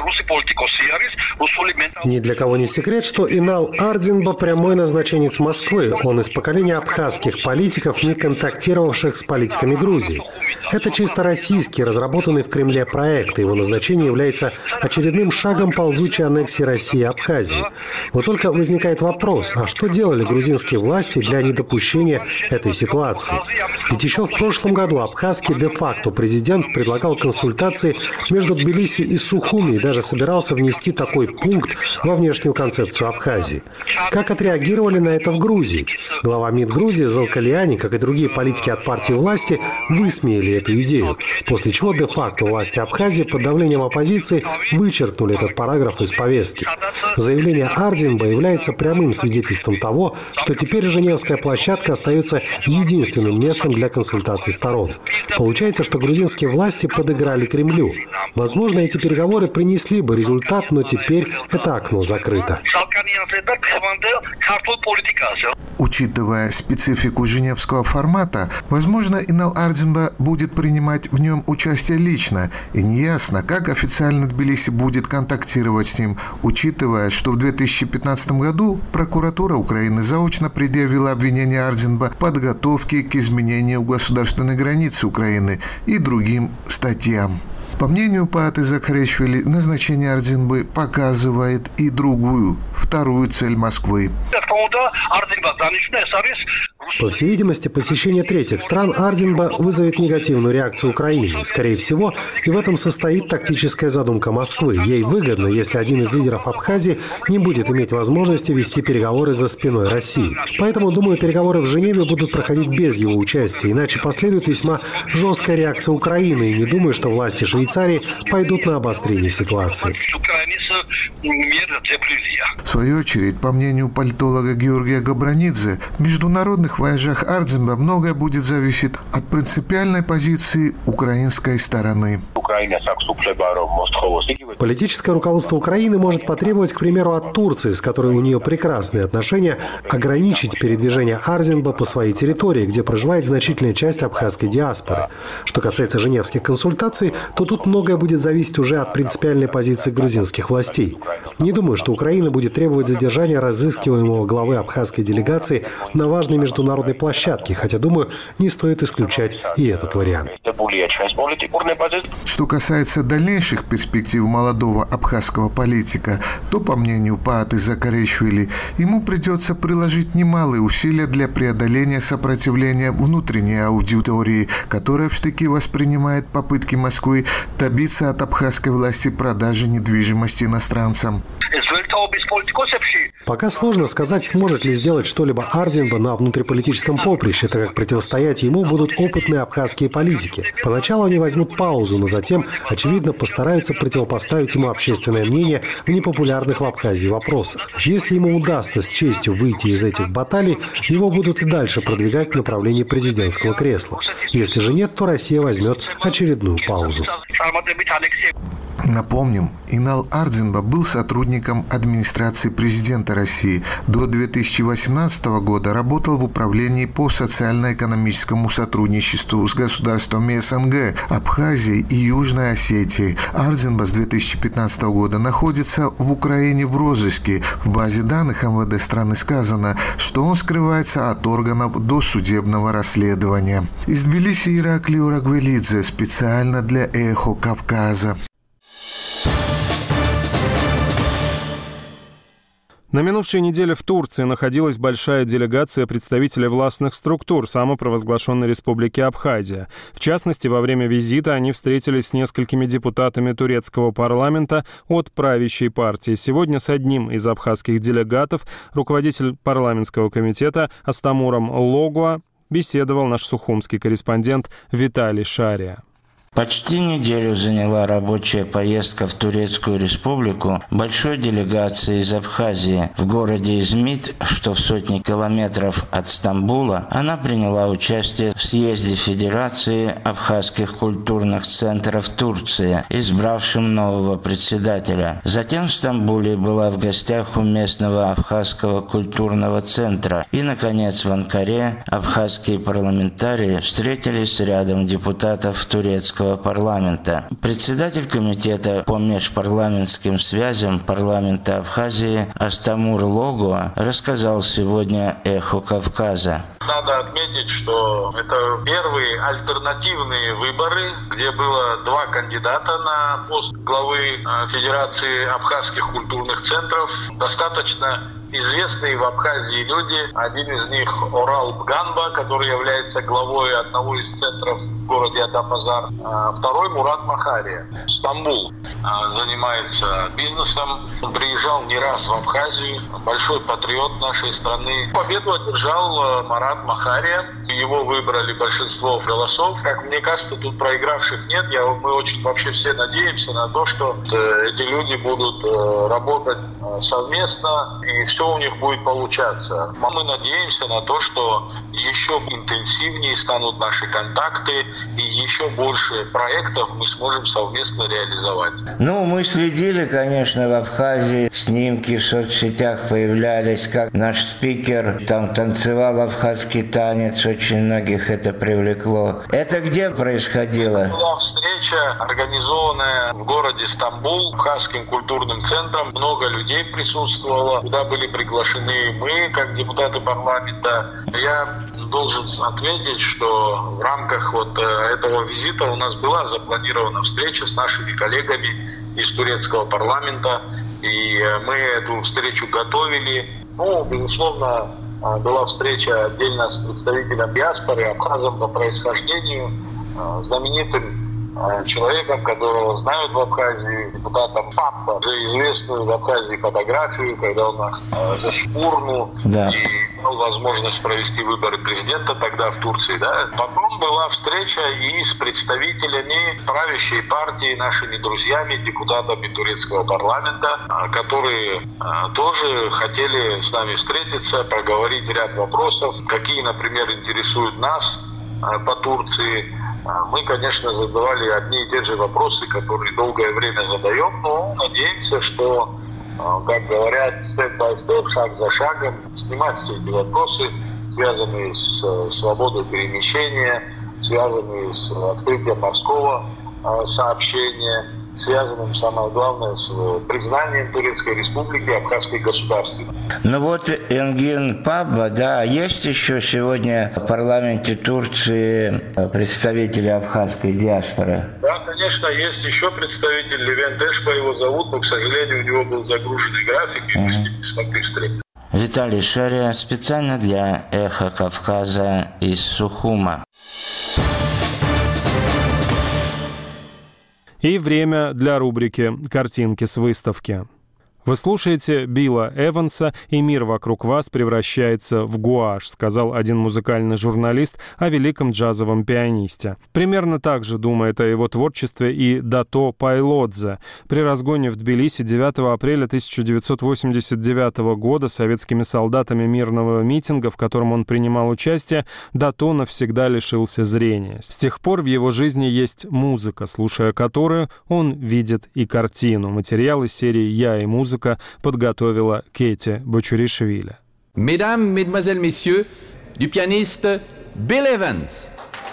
Ни для кого не секрет, что Инал Ардзинба – прямой назначенец Москвы. Он из поколения абхазских политиков, не контактировавших с политиками Грузии. Это чисто российский, разработанный в Кремле проект. Его назначение является очередным шагом ползучей аннексии России и Абхазии. Вот только возникает вопрос, а что делали грузинские власти для недопущения этой ситуации? Ведь еще в прошлом году абхазский де-факто президент предлагал консультации между Тбилиси и Сухуми и даже собирался внести такой пункт во внешнюю концепцию Абхазии. Как отреагировали на это в Грузии? Глава МИД Грузии Залкалиани, как и другие политики от партии власти, высмеяли эту идею, после чего де-факто власти Абхазии под давлением оппозиции вычеркнули этот параграф из повестки. Заявление Ардзинба является прямым свидетельством того, что теперь Женевская площадка остается единственным местом для консультаций сторон. Получается, что грузинские власти подыграли Кремлю. Возможно, эти переговоры принесли бы результат, но теперь это окно закрыто. Учитывая специфику женевского формата, возможно, Инал Ардзинба будет принимать в нем участие лично, и неясно, как официально Тбилиси будет контактировать с ним, учитывая, что в 2015 году прокуратура Украины заочно предъявила обвинение Ардзинба в подготовке к изменению государственной границы Украины и другим статьям. По мнению Пааты Закаришвили, назначение Ардзинбы показывает и другую, вторую цель Москвы. По всей видимости, посещение третьих стран Ардзинба вызовет негативную реакцию Украины. Скорее всего, и в этом состоит тактическая задумка Москвы. Ей выгодно, если один из лидеров Абхазии не будет иметь возможности вести переговоры за спиной России. Поэтому, думаю, переговоры в Женеве будут проходить без его участия, иначе последует весьма жесткая реакция Украины, и не думаю, что власти Швейцарии пойдут на обострение ситуации. В свою очередь, по мнению политолога Георгия Габранидзе, в международных вояжах Ардзинба многое будет зависеть от принципиальной позиции украинской стороны. Политическое руководство Украины может потребовать, к примеру, от Турции, с которой у нее прекрасные отношения, ограничить передвижение Ардзинба по своей территории, где проживает значительная часть абхазской диаспоры. Что касается женевских консультаций, то тут многое будет зависеть уже от принципиальной позиции грузинских властей. Не думаю, что Украина будет требовать задержания разыскиваемого главы абхазской делегации на важной международной площадке, хотя, думаю, не стоит исключать и этот вариант. Что касается дальнейших перспектив молодого абхазского политика, то, по мнению Пааты Закаришвили, ему придется приложить немалые усилия для преодоления сопротивления внутренней аудитории, которая в штыки воспринимает попытки Москвы добиться от абхазской власти продажи недвижимости иностранцам. Пока сложно сказать, сможет ли сделать что-либо Ардзинба на внутриполитическом поприще, так как противостоять ему будут опытные абхазские политики. Поначалу они возьмут паузу, но затем, очевидно, постараются противопоставить ему общественное мнение в непопулярных в Абхазии вопросах. Если ему удастся с честью выйти из этих баталий, его будут и дальше продвигать в направлении президентского кресла. Если же нет, то Россия возьмет очередную паузу. Напомним, Инал Ардзинба был сотрудником администрации президента России. До 2018 года работал в управлении по социально-экономическому сотрудничеству с государствами СНГ, Абхазией и Южной Осетией. Ардзинба с 2015 года находится в Украине в розыске. В базе данных МВД страны сказано, что он скрывается от органов досудебного расследования. Из Тбилиси Ираклий Урагвелидзе специально для «Эхо Кавказа». На минувшей неделе в Турции находилась большая делегация представителей властных структур самопровозглашенной республики Абхазия. В частности, во время визита они встретились с несколькими депутатами турецкого парламента от правящей партии. Сегодня с одним из абхазских делегатов, руководитель парламентского комитета Астамуром Логуа, беседовал наш сухумский корреспондент Виталий Шария. Почти неделю заняла рабочая поездка в Турецкую республику большой делегации из Абхазии. В городе Измит, что в сотни километров от Стамбула, она приняла участие в съезде Федерации абхазских культурных центров Турции, избравшем нового председателя. Затем в Стамбуле была в гостях у местного абхазского культурного центра. И, наконец, в Анкаре абхазские парламентарии встретились с рядом депутатов турецкого парламента. Председатель комитета по межпарламентским связям парламента Абхазии Астамур Логуа рассказал сегодня «Эхо Кавказа». Надо отметить, что это первые альтернативные выборы, где было два кандидата на пост главы Федерации абхазских культурных центров. Достаточно известные в Абхазии люди. Один из них Орал Бганба, который является главой одного из центров в городе Адапазар. Второй Мурат Махария. Стамбул занимается бизнесом. Он приезжал не раз в Абхазию. Большой патриот нашей страны. Победу одержал Марат Махария. Его выбрали большинство голосов. Как мне кажется, тут проигравших нет. Мы очень вообще все надеемся на то, что эти люди будут работать совместно и все у них будет получаться. Мы надеемся на то, что еще интенсивнее станут наши контакты и еще больше проектов мы сможем совместно реализовать. Мы следили, конечно, в Абхазии. Снимки в соцсетях появлялись, как наш спикер там танцевал абхазский танец. Очень многих это привлекло. Это где происходило? Была встреча, организованная в городе Стамбул Абхазским культурным центром. Много людей присутствовало, куда были приглашены мы, как депутаты парламента. Я должен отметить, что в рамках этого визита у нас была запланирована встреча с нашими коллегами из турецкого парламента, и мы эту встречу готовили. Безусловно, была встреча отдельно с представителем диаспоры, абхазом по происхождению, знаменитым человеком, которого знают в Абхазии, депутатом ФАПа, известную в Абхазии фотографию, когда он за шпурну и имел возможность провести выборы президента тогда в Турции. Да. Потом была встреча и с представителями правящей партии, нашими друзьями, депутатами турецкого парламента, которые тоже хотели с нами встретиться, проговорить ряд вопросов, какие, например, интересуют нас по Турции. Мы, конечно, задавали одни и те же вопросы, которые долгое время задаем, но надеемся, что, как говорят, степ-бай-степ, шаг за шагом, снимать все эти вопросы, связанные с свободой перемещения, связанные с открытием морского сообщения, связанным, самое главное, с признанием Турецкой Республики Абхазской государственности. Энгин Паба, есть еще сегодня в парламенте Турции представители абхазской диаспоры? Да, конечно, есть еще представитель Левент Эшпа, его зовут, но, к сожалению, у него был загруженный график, и мы с ним не смогли встретиться. Виталий Шария специально для «Эхо Кавказа» из Сухума. И время для рубрики «Картинки с выставки». Вы слушаете Билла Эванса, и мир вокруг вас превращается в гуашь, сказал один музыкальный журналист о великом джазовом пианисте. Примерно так же думает о его творчестве и Дато Пайлодзе. При разгоне в Тбилиси 9 апреля 1989 года советскими солдатами мирного митинга, в котором он принимал участие, Дато навсегда лишился зрения. С тех пор в его жизни есть музыка, слушая которую он видит и картину. Материал из серии «Я и музыка» подготовила Кэти Бочуришвили. Mesdames, Mesdemoiselles, Messieurs, du pianiste Bill Evans.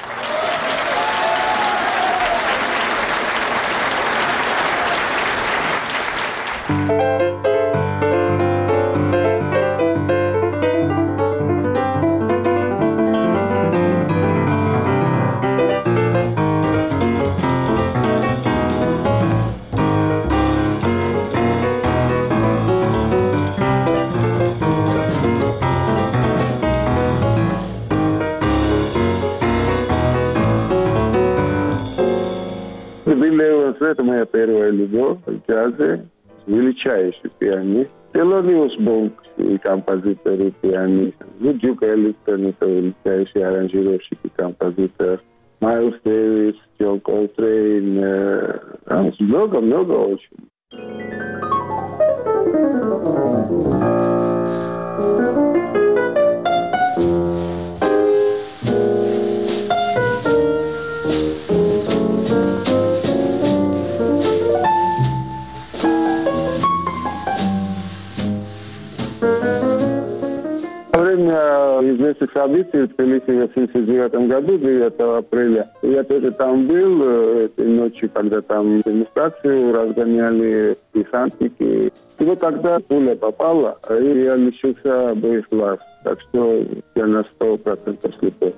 Это моя первая любовь в джазе, величайший пианист. Телониус Монк и композитор и пианист. Дюк Эллингтон, это величайший аранжировщик и композитор. Майлз Дэвис, Джон Колтрейн. Много очень. Известных событий в Тбилиси в 1989 году, 9 апреля. Я тоже там был этой ночью, когда там демонстрацию разгоняли десантники. И вот тогда пуля попала, и я лишился обоих глаз. Так что я на 100% слепой.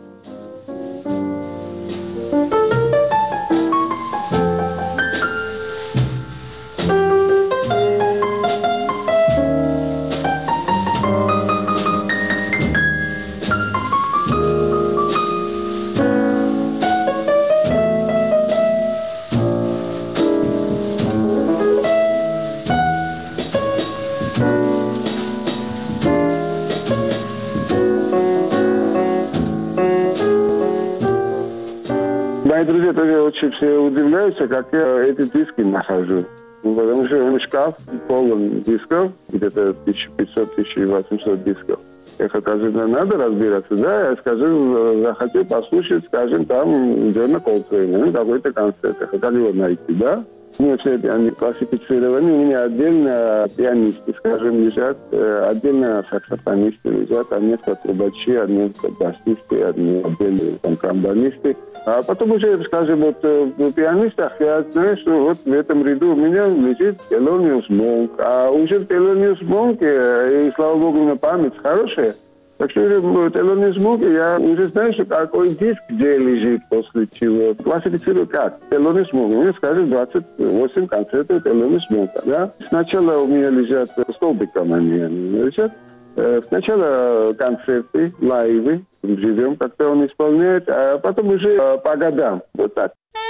Мои друзья тоже очень все удивляются, как я эти диски нахожу. Потому что шкаф полон дисков, где-то 1500-1800 дисков. Я скажу, надо разбираться. Да, я скажу, захотел послушать, скажем, там Джона Колтрейна, какой-то концерт. Я хотел его найти, да? У меня все они классифицированы. У меня отдельно пианисты, скажем, лежат, отдельно саксофонисты лежат, а несколько трубачи, одни басисты, одни отдельные тромбонисты. А потом уже, скажем, вот в пианистах я знаю, что вот в этом ряду у меня лежит Телониус Монк. А уже в Телониус Монке, и слава богу, на память хорошая. Так что в Телониус Монке я уже знаю, что какой диск где лежит после чего. Классифицирую как? Телониус Монк. У меня, скажем, 28 концертов Телониус Монка. Да? Сначала у меня лежат столбиком они лежат. Сначала концерты, лайвы, живем, как-то он исполняет, а потом уже по годам. Вот так.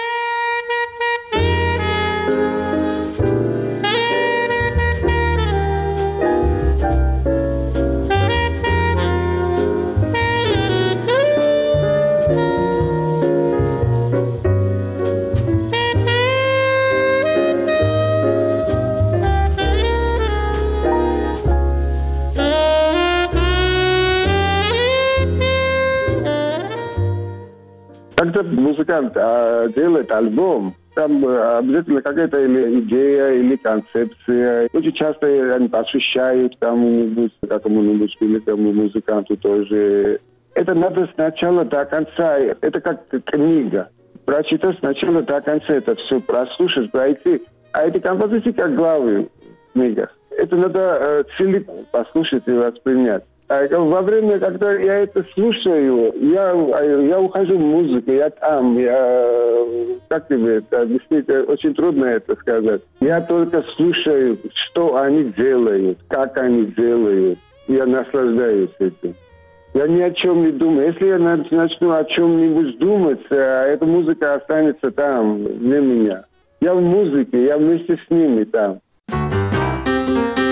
Когда музыкант делает альбом, там обязательно какая-то или идея, или концепция. Очень часто они посвящают кому-нибудь, какому-нибудь великому музыканту тоже. Это надо сначала до конца. Это как книга. Прочитать сначала до конца это все, прослушать, пройти. А эти композиции как главы в книгах. Это надо целиком послушать и воспринять. Во время, когда я это слушаю, я ухожу в музыку, я там, как тебе это объяснить, очень трудно это сказать. Я только слушаю, что они делают, как они делают. Я наслаждаюсь этим. Я ни о чем не думаю. Если я начну о чем-нибудь думать, эта музыка останется там, для меня. Я в музыке, я вместе с ними там.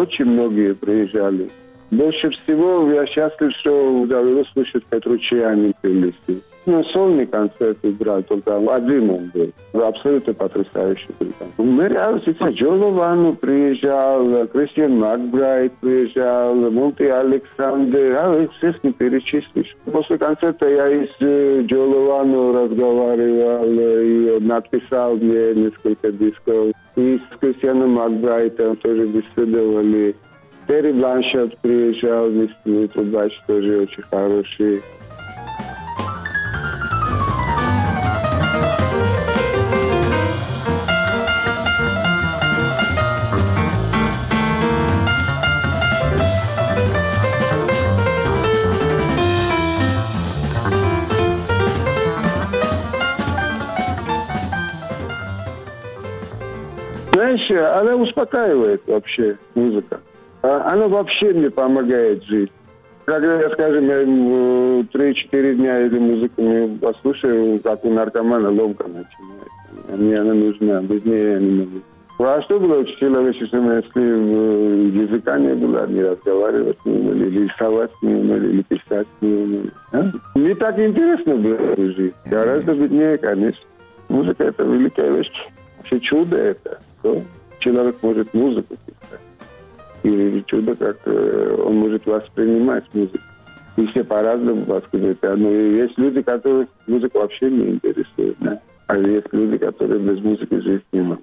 очень многие приезжали. Больше всего я счастлив, что удалось слышать Петру Чаяни пели. Сольный концерт играл, только один он был. Абсолютно потрясающий. Мэриал сейчас Джоловану приезжал, Кристиан Макбрайт приезжал, Монти Александр. Всех не перечислишь. После концерта я и с Джоловану разговаривал, и он написал мне несколько дисков. И с Кристианом Макбрайтом тоже беседовали. Терри Бланшет приезжал, мистер Трубач тоже очень хороший. Знаешь, она успокаивает вообще, музыка. Она вообще мне помогает жить. Когда я, скажем, 3-4 дня эту музыку не послушаю, как у наркомана ломка начинает. Мне она нужна, без нее я не могу. А что было человечеством, если языка не было, не разговаривать не умели, или рисовать не умели, или писать не умели? Мне так интересно было жить. Гораздо беднее, конечно. Музыка – это великая вещь. Вообще чудо это. Что человек может музыку писать. И чудо, как он может воспринимать музыку. И все по-разному воспринимают. Но есть люди, которых музыка вообще не интересует. Да? А есть люди, которые без музыки жить не могут.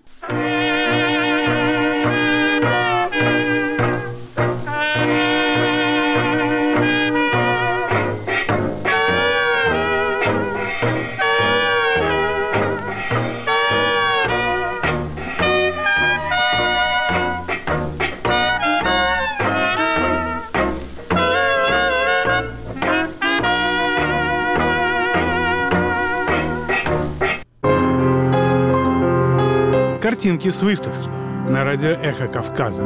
Картинки с выставки на радио «Эхо Кавказа».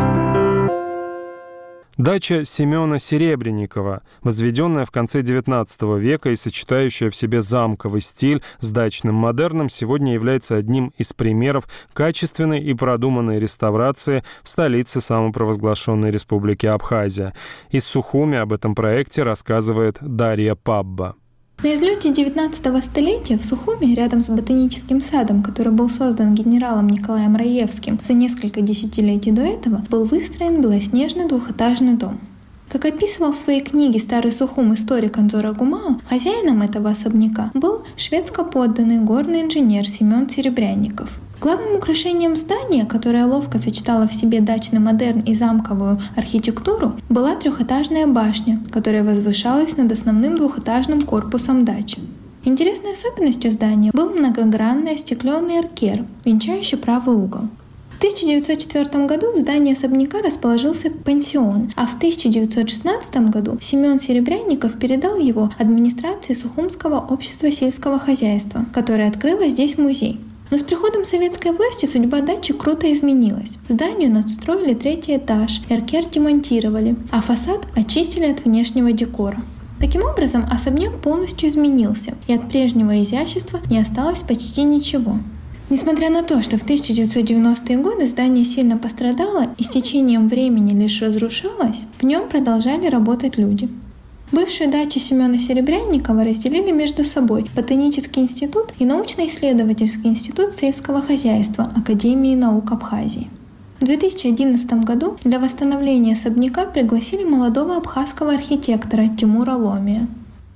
Дача Семена Серебренникова, возведенная в конце XIX века и сочетающая в себе замковый стиль с дачным модерном, сегодня является одним из примеров качественной и продуманной реставрации в столице самопровозглашенной республики Абхазия. Из Сухуми об этом проекте рассказывает Дарья Пабба. На излете 19 столетия в Сухуми, рядом с ботаническим садом, который был создан генералом Николаем Раевским за несколько десятилетий до этого, был выстроен белоснежный двухэтажный дом. Как описывал в своей книге «Старый Сухум» историк Анзора Гумао, хозяином этого особняка был шведско-подданный горный инженер Семен Серебрянников. Главным украшением здания, которое ловко сочетало в себе дачный модерн и замковую архитектуру, была трехэтажная башня, которая возвышалась над основным двухэтажным корпусом дачи. Интересной особенностью здания был многогранный остекленный эркер, венчающий правый угол. В 1904 году в здании особняка расположился пансион, а в 1916 году Семен Серебрянников передал его администрации Сухумского общества сельского хозяйства, которое открыло здесь музей. Но с приходом советской власти судьба дачи круто изменилась. Зданию надстроили 3-й этаж, эркер демонтировали, а фасад очистили от внешнего декора. Таким образом, особняк полностью изменился, и от прежнего изящества не осталось почти ничего. Несмотря на то, что в 1990-е годы здание сильно пострадало и с течением времени лишь разрушалось, в нем продолжали работать люди. Бывшую дачу Семена Серебрянникова разделили между собой Ботанический институт и Научно-исследовательский институт сельского хозяйства Академии наук Абхазии. В 2011 году для восстановления особняка пригласили молодого абхазского архитектора Тимура Ломия.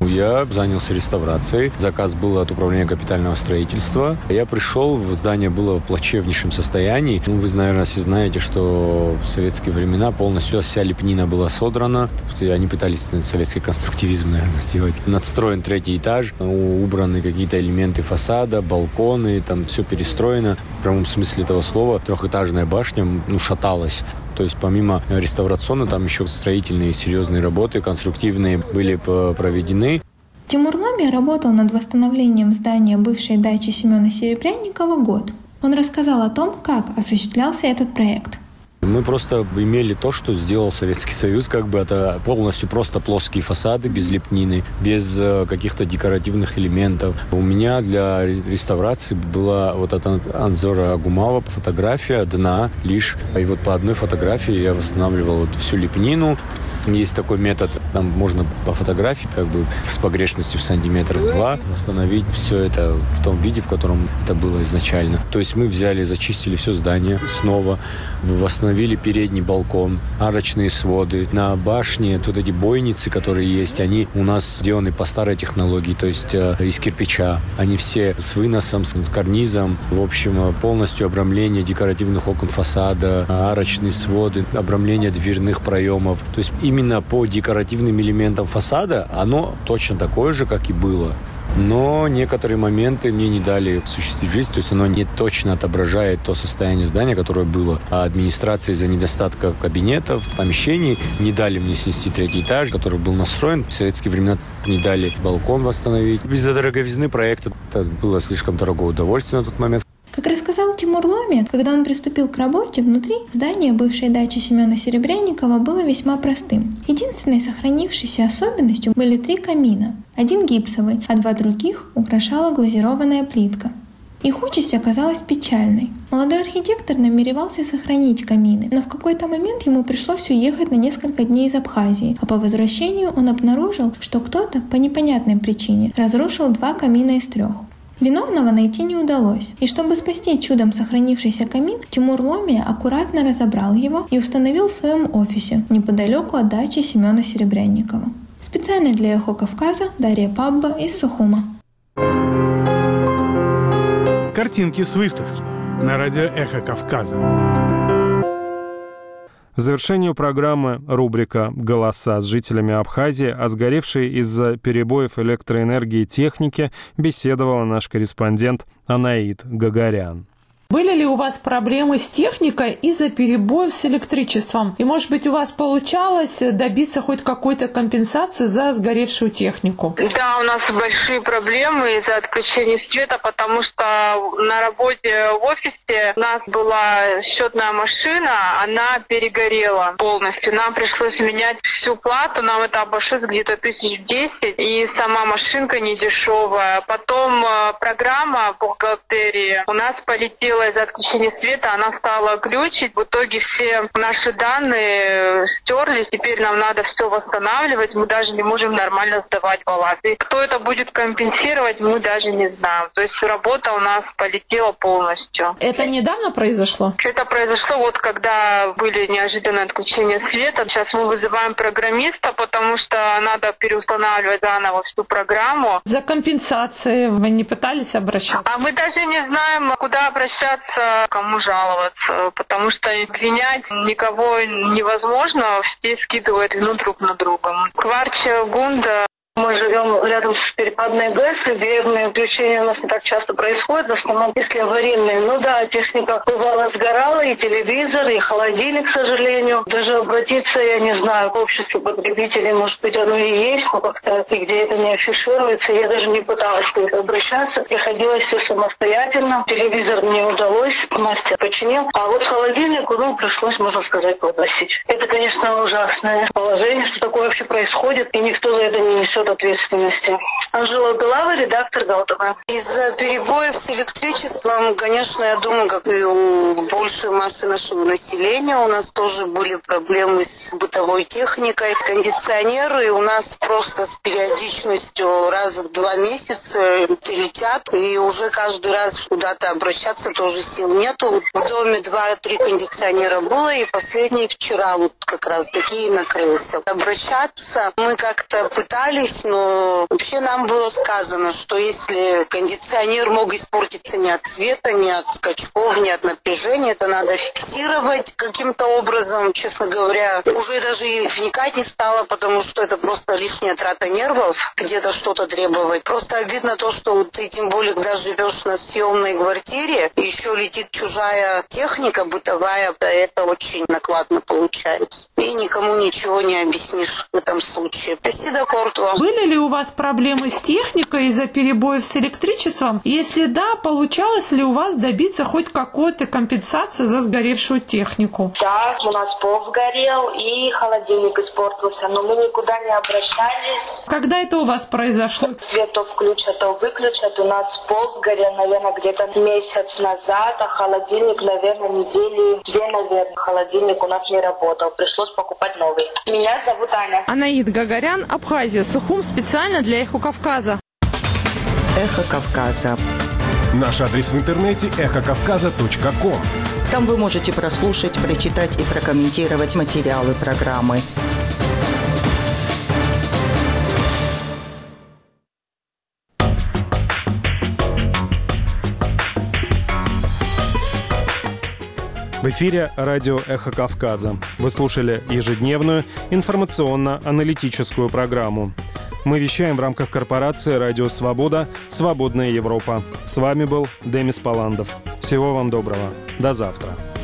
Я занялся реставрацией. Заказ был от управления капитального строительства. Я пришел, здание было в плачевнейшем состоянии. Вы, наверное, все знаете, что в советские времена полностью вся лепнина была содрана. Они пытались советский конструктивизм, наверное, сделать. Надстроен 3-й этаж, убраны какие-то элементы фасада, балконы, там все перестроено. В прямом смысле этого слова трехэтажная башня шаталась. То есть помимо реставрационной, там еще строительные серьезные работы, конструктивные были проведены. Тимур Ломия работал над восстановлением здания бывшей дачи Семена Серебрянникова год. Он рассказал о том, как осуществлялся этот проект. Мы просто имели то, что сделал Советский Союз, это полностью просто плоские фасады без лепнины, без каких-то декоративных элементов. У меня для реставрации была вот от Анзора Агумава фотография дна лишь. И вот по одной фотографии я восстанавливал всю лепнину. Есть такой метод, там можно по фотографии с погрешностью в сантиметр 2 восстановить все это в том виде, в котором это было изначально. То есть мы взяли, зачистили все здание снова, восстановили передний балкон, арочные своды. На башне вот эти бойницы, которые есть, они у нас сделаны по старой технологии, то есть из кирпича. Они все с выносом, с карнизом. В общем, полностью обрамление декоративных окон фасада, арочные своды, обрамление дверных проемов. То есть именно по декоративным элементам фасада оно точно такое же, как и было. Но некоторые моменты мне не дали осуществить жизнь, то есть оно не точно отображает то состояние здания, которое было. А администрация из-за недостатка кабинетов, помещений не дали мне снести 3-й этаж, который был настроен. В советские времена не дали балкон восстановить. Из-за дороговизны проекта это было слишком дорогое удовольствие на тот момент. Как рассказал Тимур Ломи, когда он приступил к работе, внутри здание бывшей дачи Семена Серебрянникова было весьма простым. Единственной сохранившейся особенностью были 3 камина. Один гипсовый, а 2 других украшала глазированная плитка. Их участь оказалась печальной. Молодой архитектор намеревался сохранить камины, но в какой-то момент ему пришлось уехать на несколько дней из Абхазии, а по возвращению он обнаружил, что кто-то по непонятной причине разрушил 2 камина из 3. Виновного найти не удалось, и чтобы спасти чудом сохранившийся камин, Тимур Ломи аккуратно разобрал его и установил в своем офисе, неподалеку от дачи Семена Серебрянникова. Специально для «Эхо Кавказа» Дарья Пабба из Сухума. Картинки с выставки на радио «Эхо Кавказа». В завершению программы рубрика «Голоса» с жителями Абхазии о сгоревшей из-за перебоев электроэнергии технике беседовала наш корреспондент Анаид Гагарян. Были ли у вас проблемы с техникой из-за перебоев с электричеством? И, может быть, у вас получалось добиться хоть какой-то компенсации за сгоревшую технику? Да, у нас большие проблемы из-за отключения света, потому что на работе в офисе у нас была счетная машина, она перегорела полностью. Нам пришлось менять всю плату, нам это обошлось где-то 1010, и сама машинка не дешевая. Потом программа бухгалтерии у нас полетела из-за отключения света, она стала глючить. В итоге все наши данные стерлись. Теперь нам надо все восстанавливать. Мы даже не можем нормально сдавать баланс. И кто это будет компенсировать, мы даже не знаем. То есть работа у нас полетела полностью. Это недавно произошло? Это произошло когда были неожиданные отключения света. Сейчас мы вызываем программиста, потому что надо переустанавливать заново всю программу. За компенсацией вы не пытались обращаться? А мы даже не знаем, куда обращаться, кому жаловаться, потому что обвинять никого невозможно, все скидывают вину друг на друга. Кварча Гунда. Мы живем рядом с перепадной ГЭС, и деревные включения у нас не так часто происходят, в основном если аварийные. Ну да, техника бывало сгорала, и телевизор, и холодильник, к сожалению. Даже обратиться, я не знаю, к обществу потребителей, может быть, оно и есть, но как-то где это не афишируется. Я даже не пыталась к ним обращаться, приходилось все самостоятельно. Телевизор мне удалось, мастер починил. А вот холодильник, пришлось, можно сказать, попросить. Это, конечно, ужасное положение, что такое вообще происходит, и никто за это не несет ответственности. Анжела Белава, редактор «Гаутама». Из-за перебоев с электричеством, конечно, я думаю, как и у большей массы нашего населения, у нас тоже были проблемы с бытовой техникой. Кондиционеры у нас просто с периодичностью раз в 2 месяца летят, и уже каждый раз куда-то обращаться тоже сил нету. В доме 2-3 кондиционера было, и последний вчера как раз таки накрылся. Обращаться мы как-то пытались, но вообще нам было сказано, что если кондиционер мог испортиться не от света, не от скачков, не от напряжения, это надо фиксировать каким-то образом. Честно говоря, уже даже и вникать не стала, потому что это просто лишняя трата нервов, где-то что-то требовать. Просто обидно то, что ты тем более, когда живешь на съемной квартире, еще летит чужая техника бытовая, это очень накладно получается. И никому ничего не объяснишь в этом случае. Спасибо, Кортова. Были ли у вас проблемы с техникой из-за перебоев с электричеством? Если да, получалось ли у вас добиться хоть какой-то компенсации за сгоревшую технику? Да, у нас пол сгорел и холодильник испортился, но мы никуда не обращались. Когда это у вас произошло? Свет то включат, то выключат. У нас пол сгорел, наверное, где-то месяц назад, а холодильник, наверное, недели 2, наверное. Холодильник у нас не работал. Пришлось покупать новый. Меня зовут Аня. Анаид Гагарян, Абхазия. Сухум специально для Эхо Кавказа. Эхо Кавказа. Наш адрес в интернете эхокавказа.ком. Там вы можете прослушать, прочитать и прокомментировать материалы программы. В эфире радио «Эхо Кавказа». Вы слушали ежедневную информационно-аналитическую программу. Мы вещаем в рамках корпорации «Радио Свобода. Свободная Европа». С вами был Демис Паландов. Всего вам доброго. До завтра.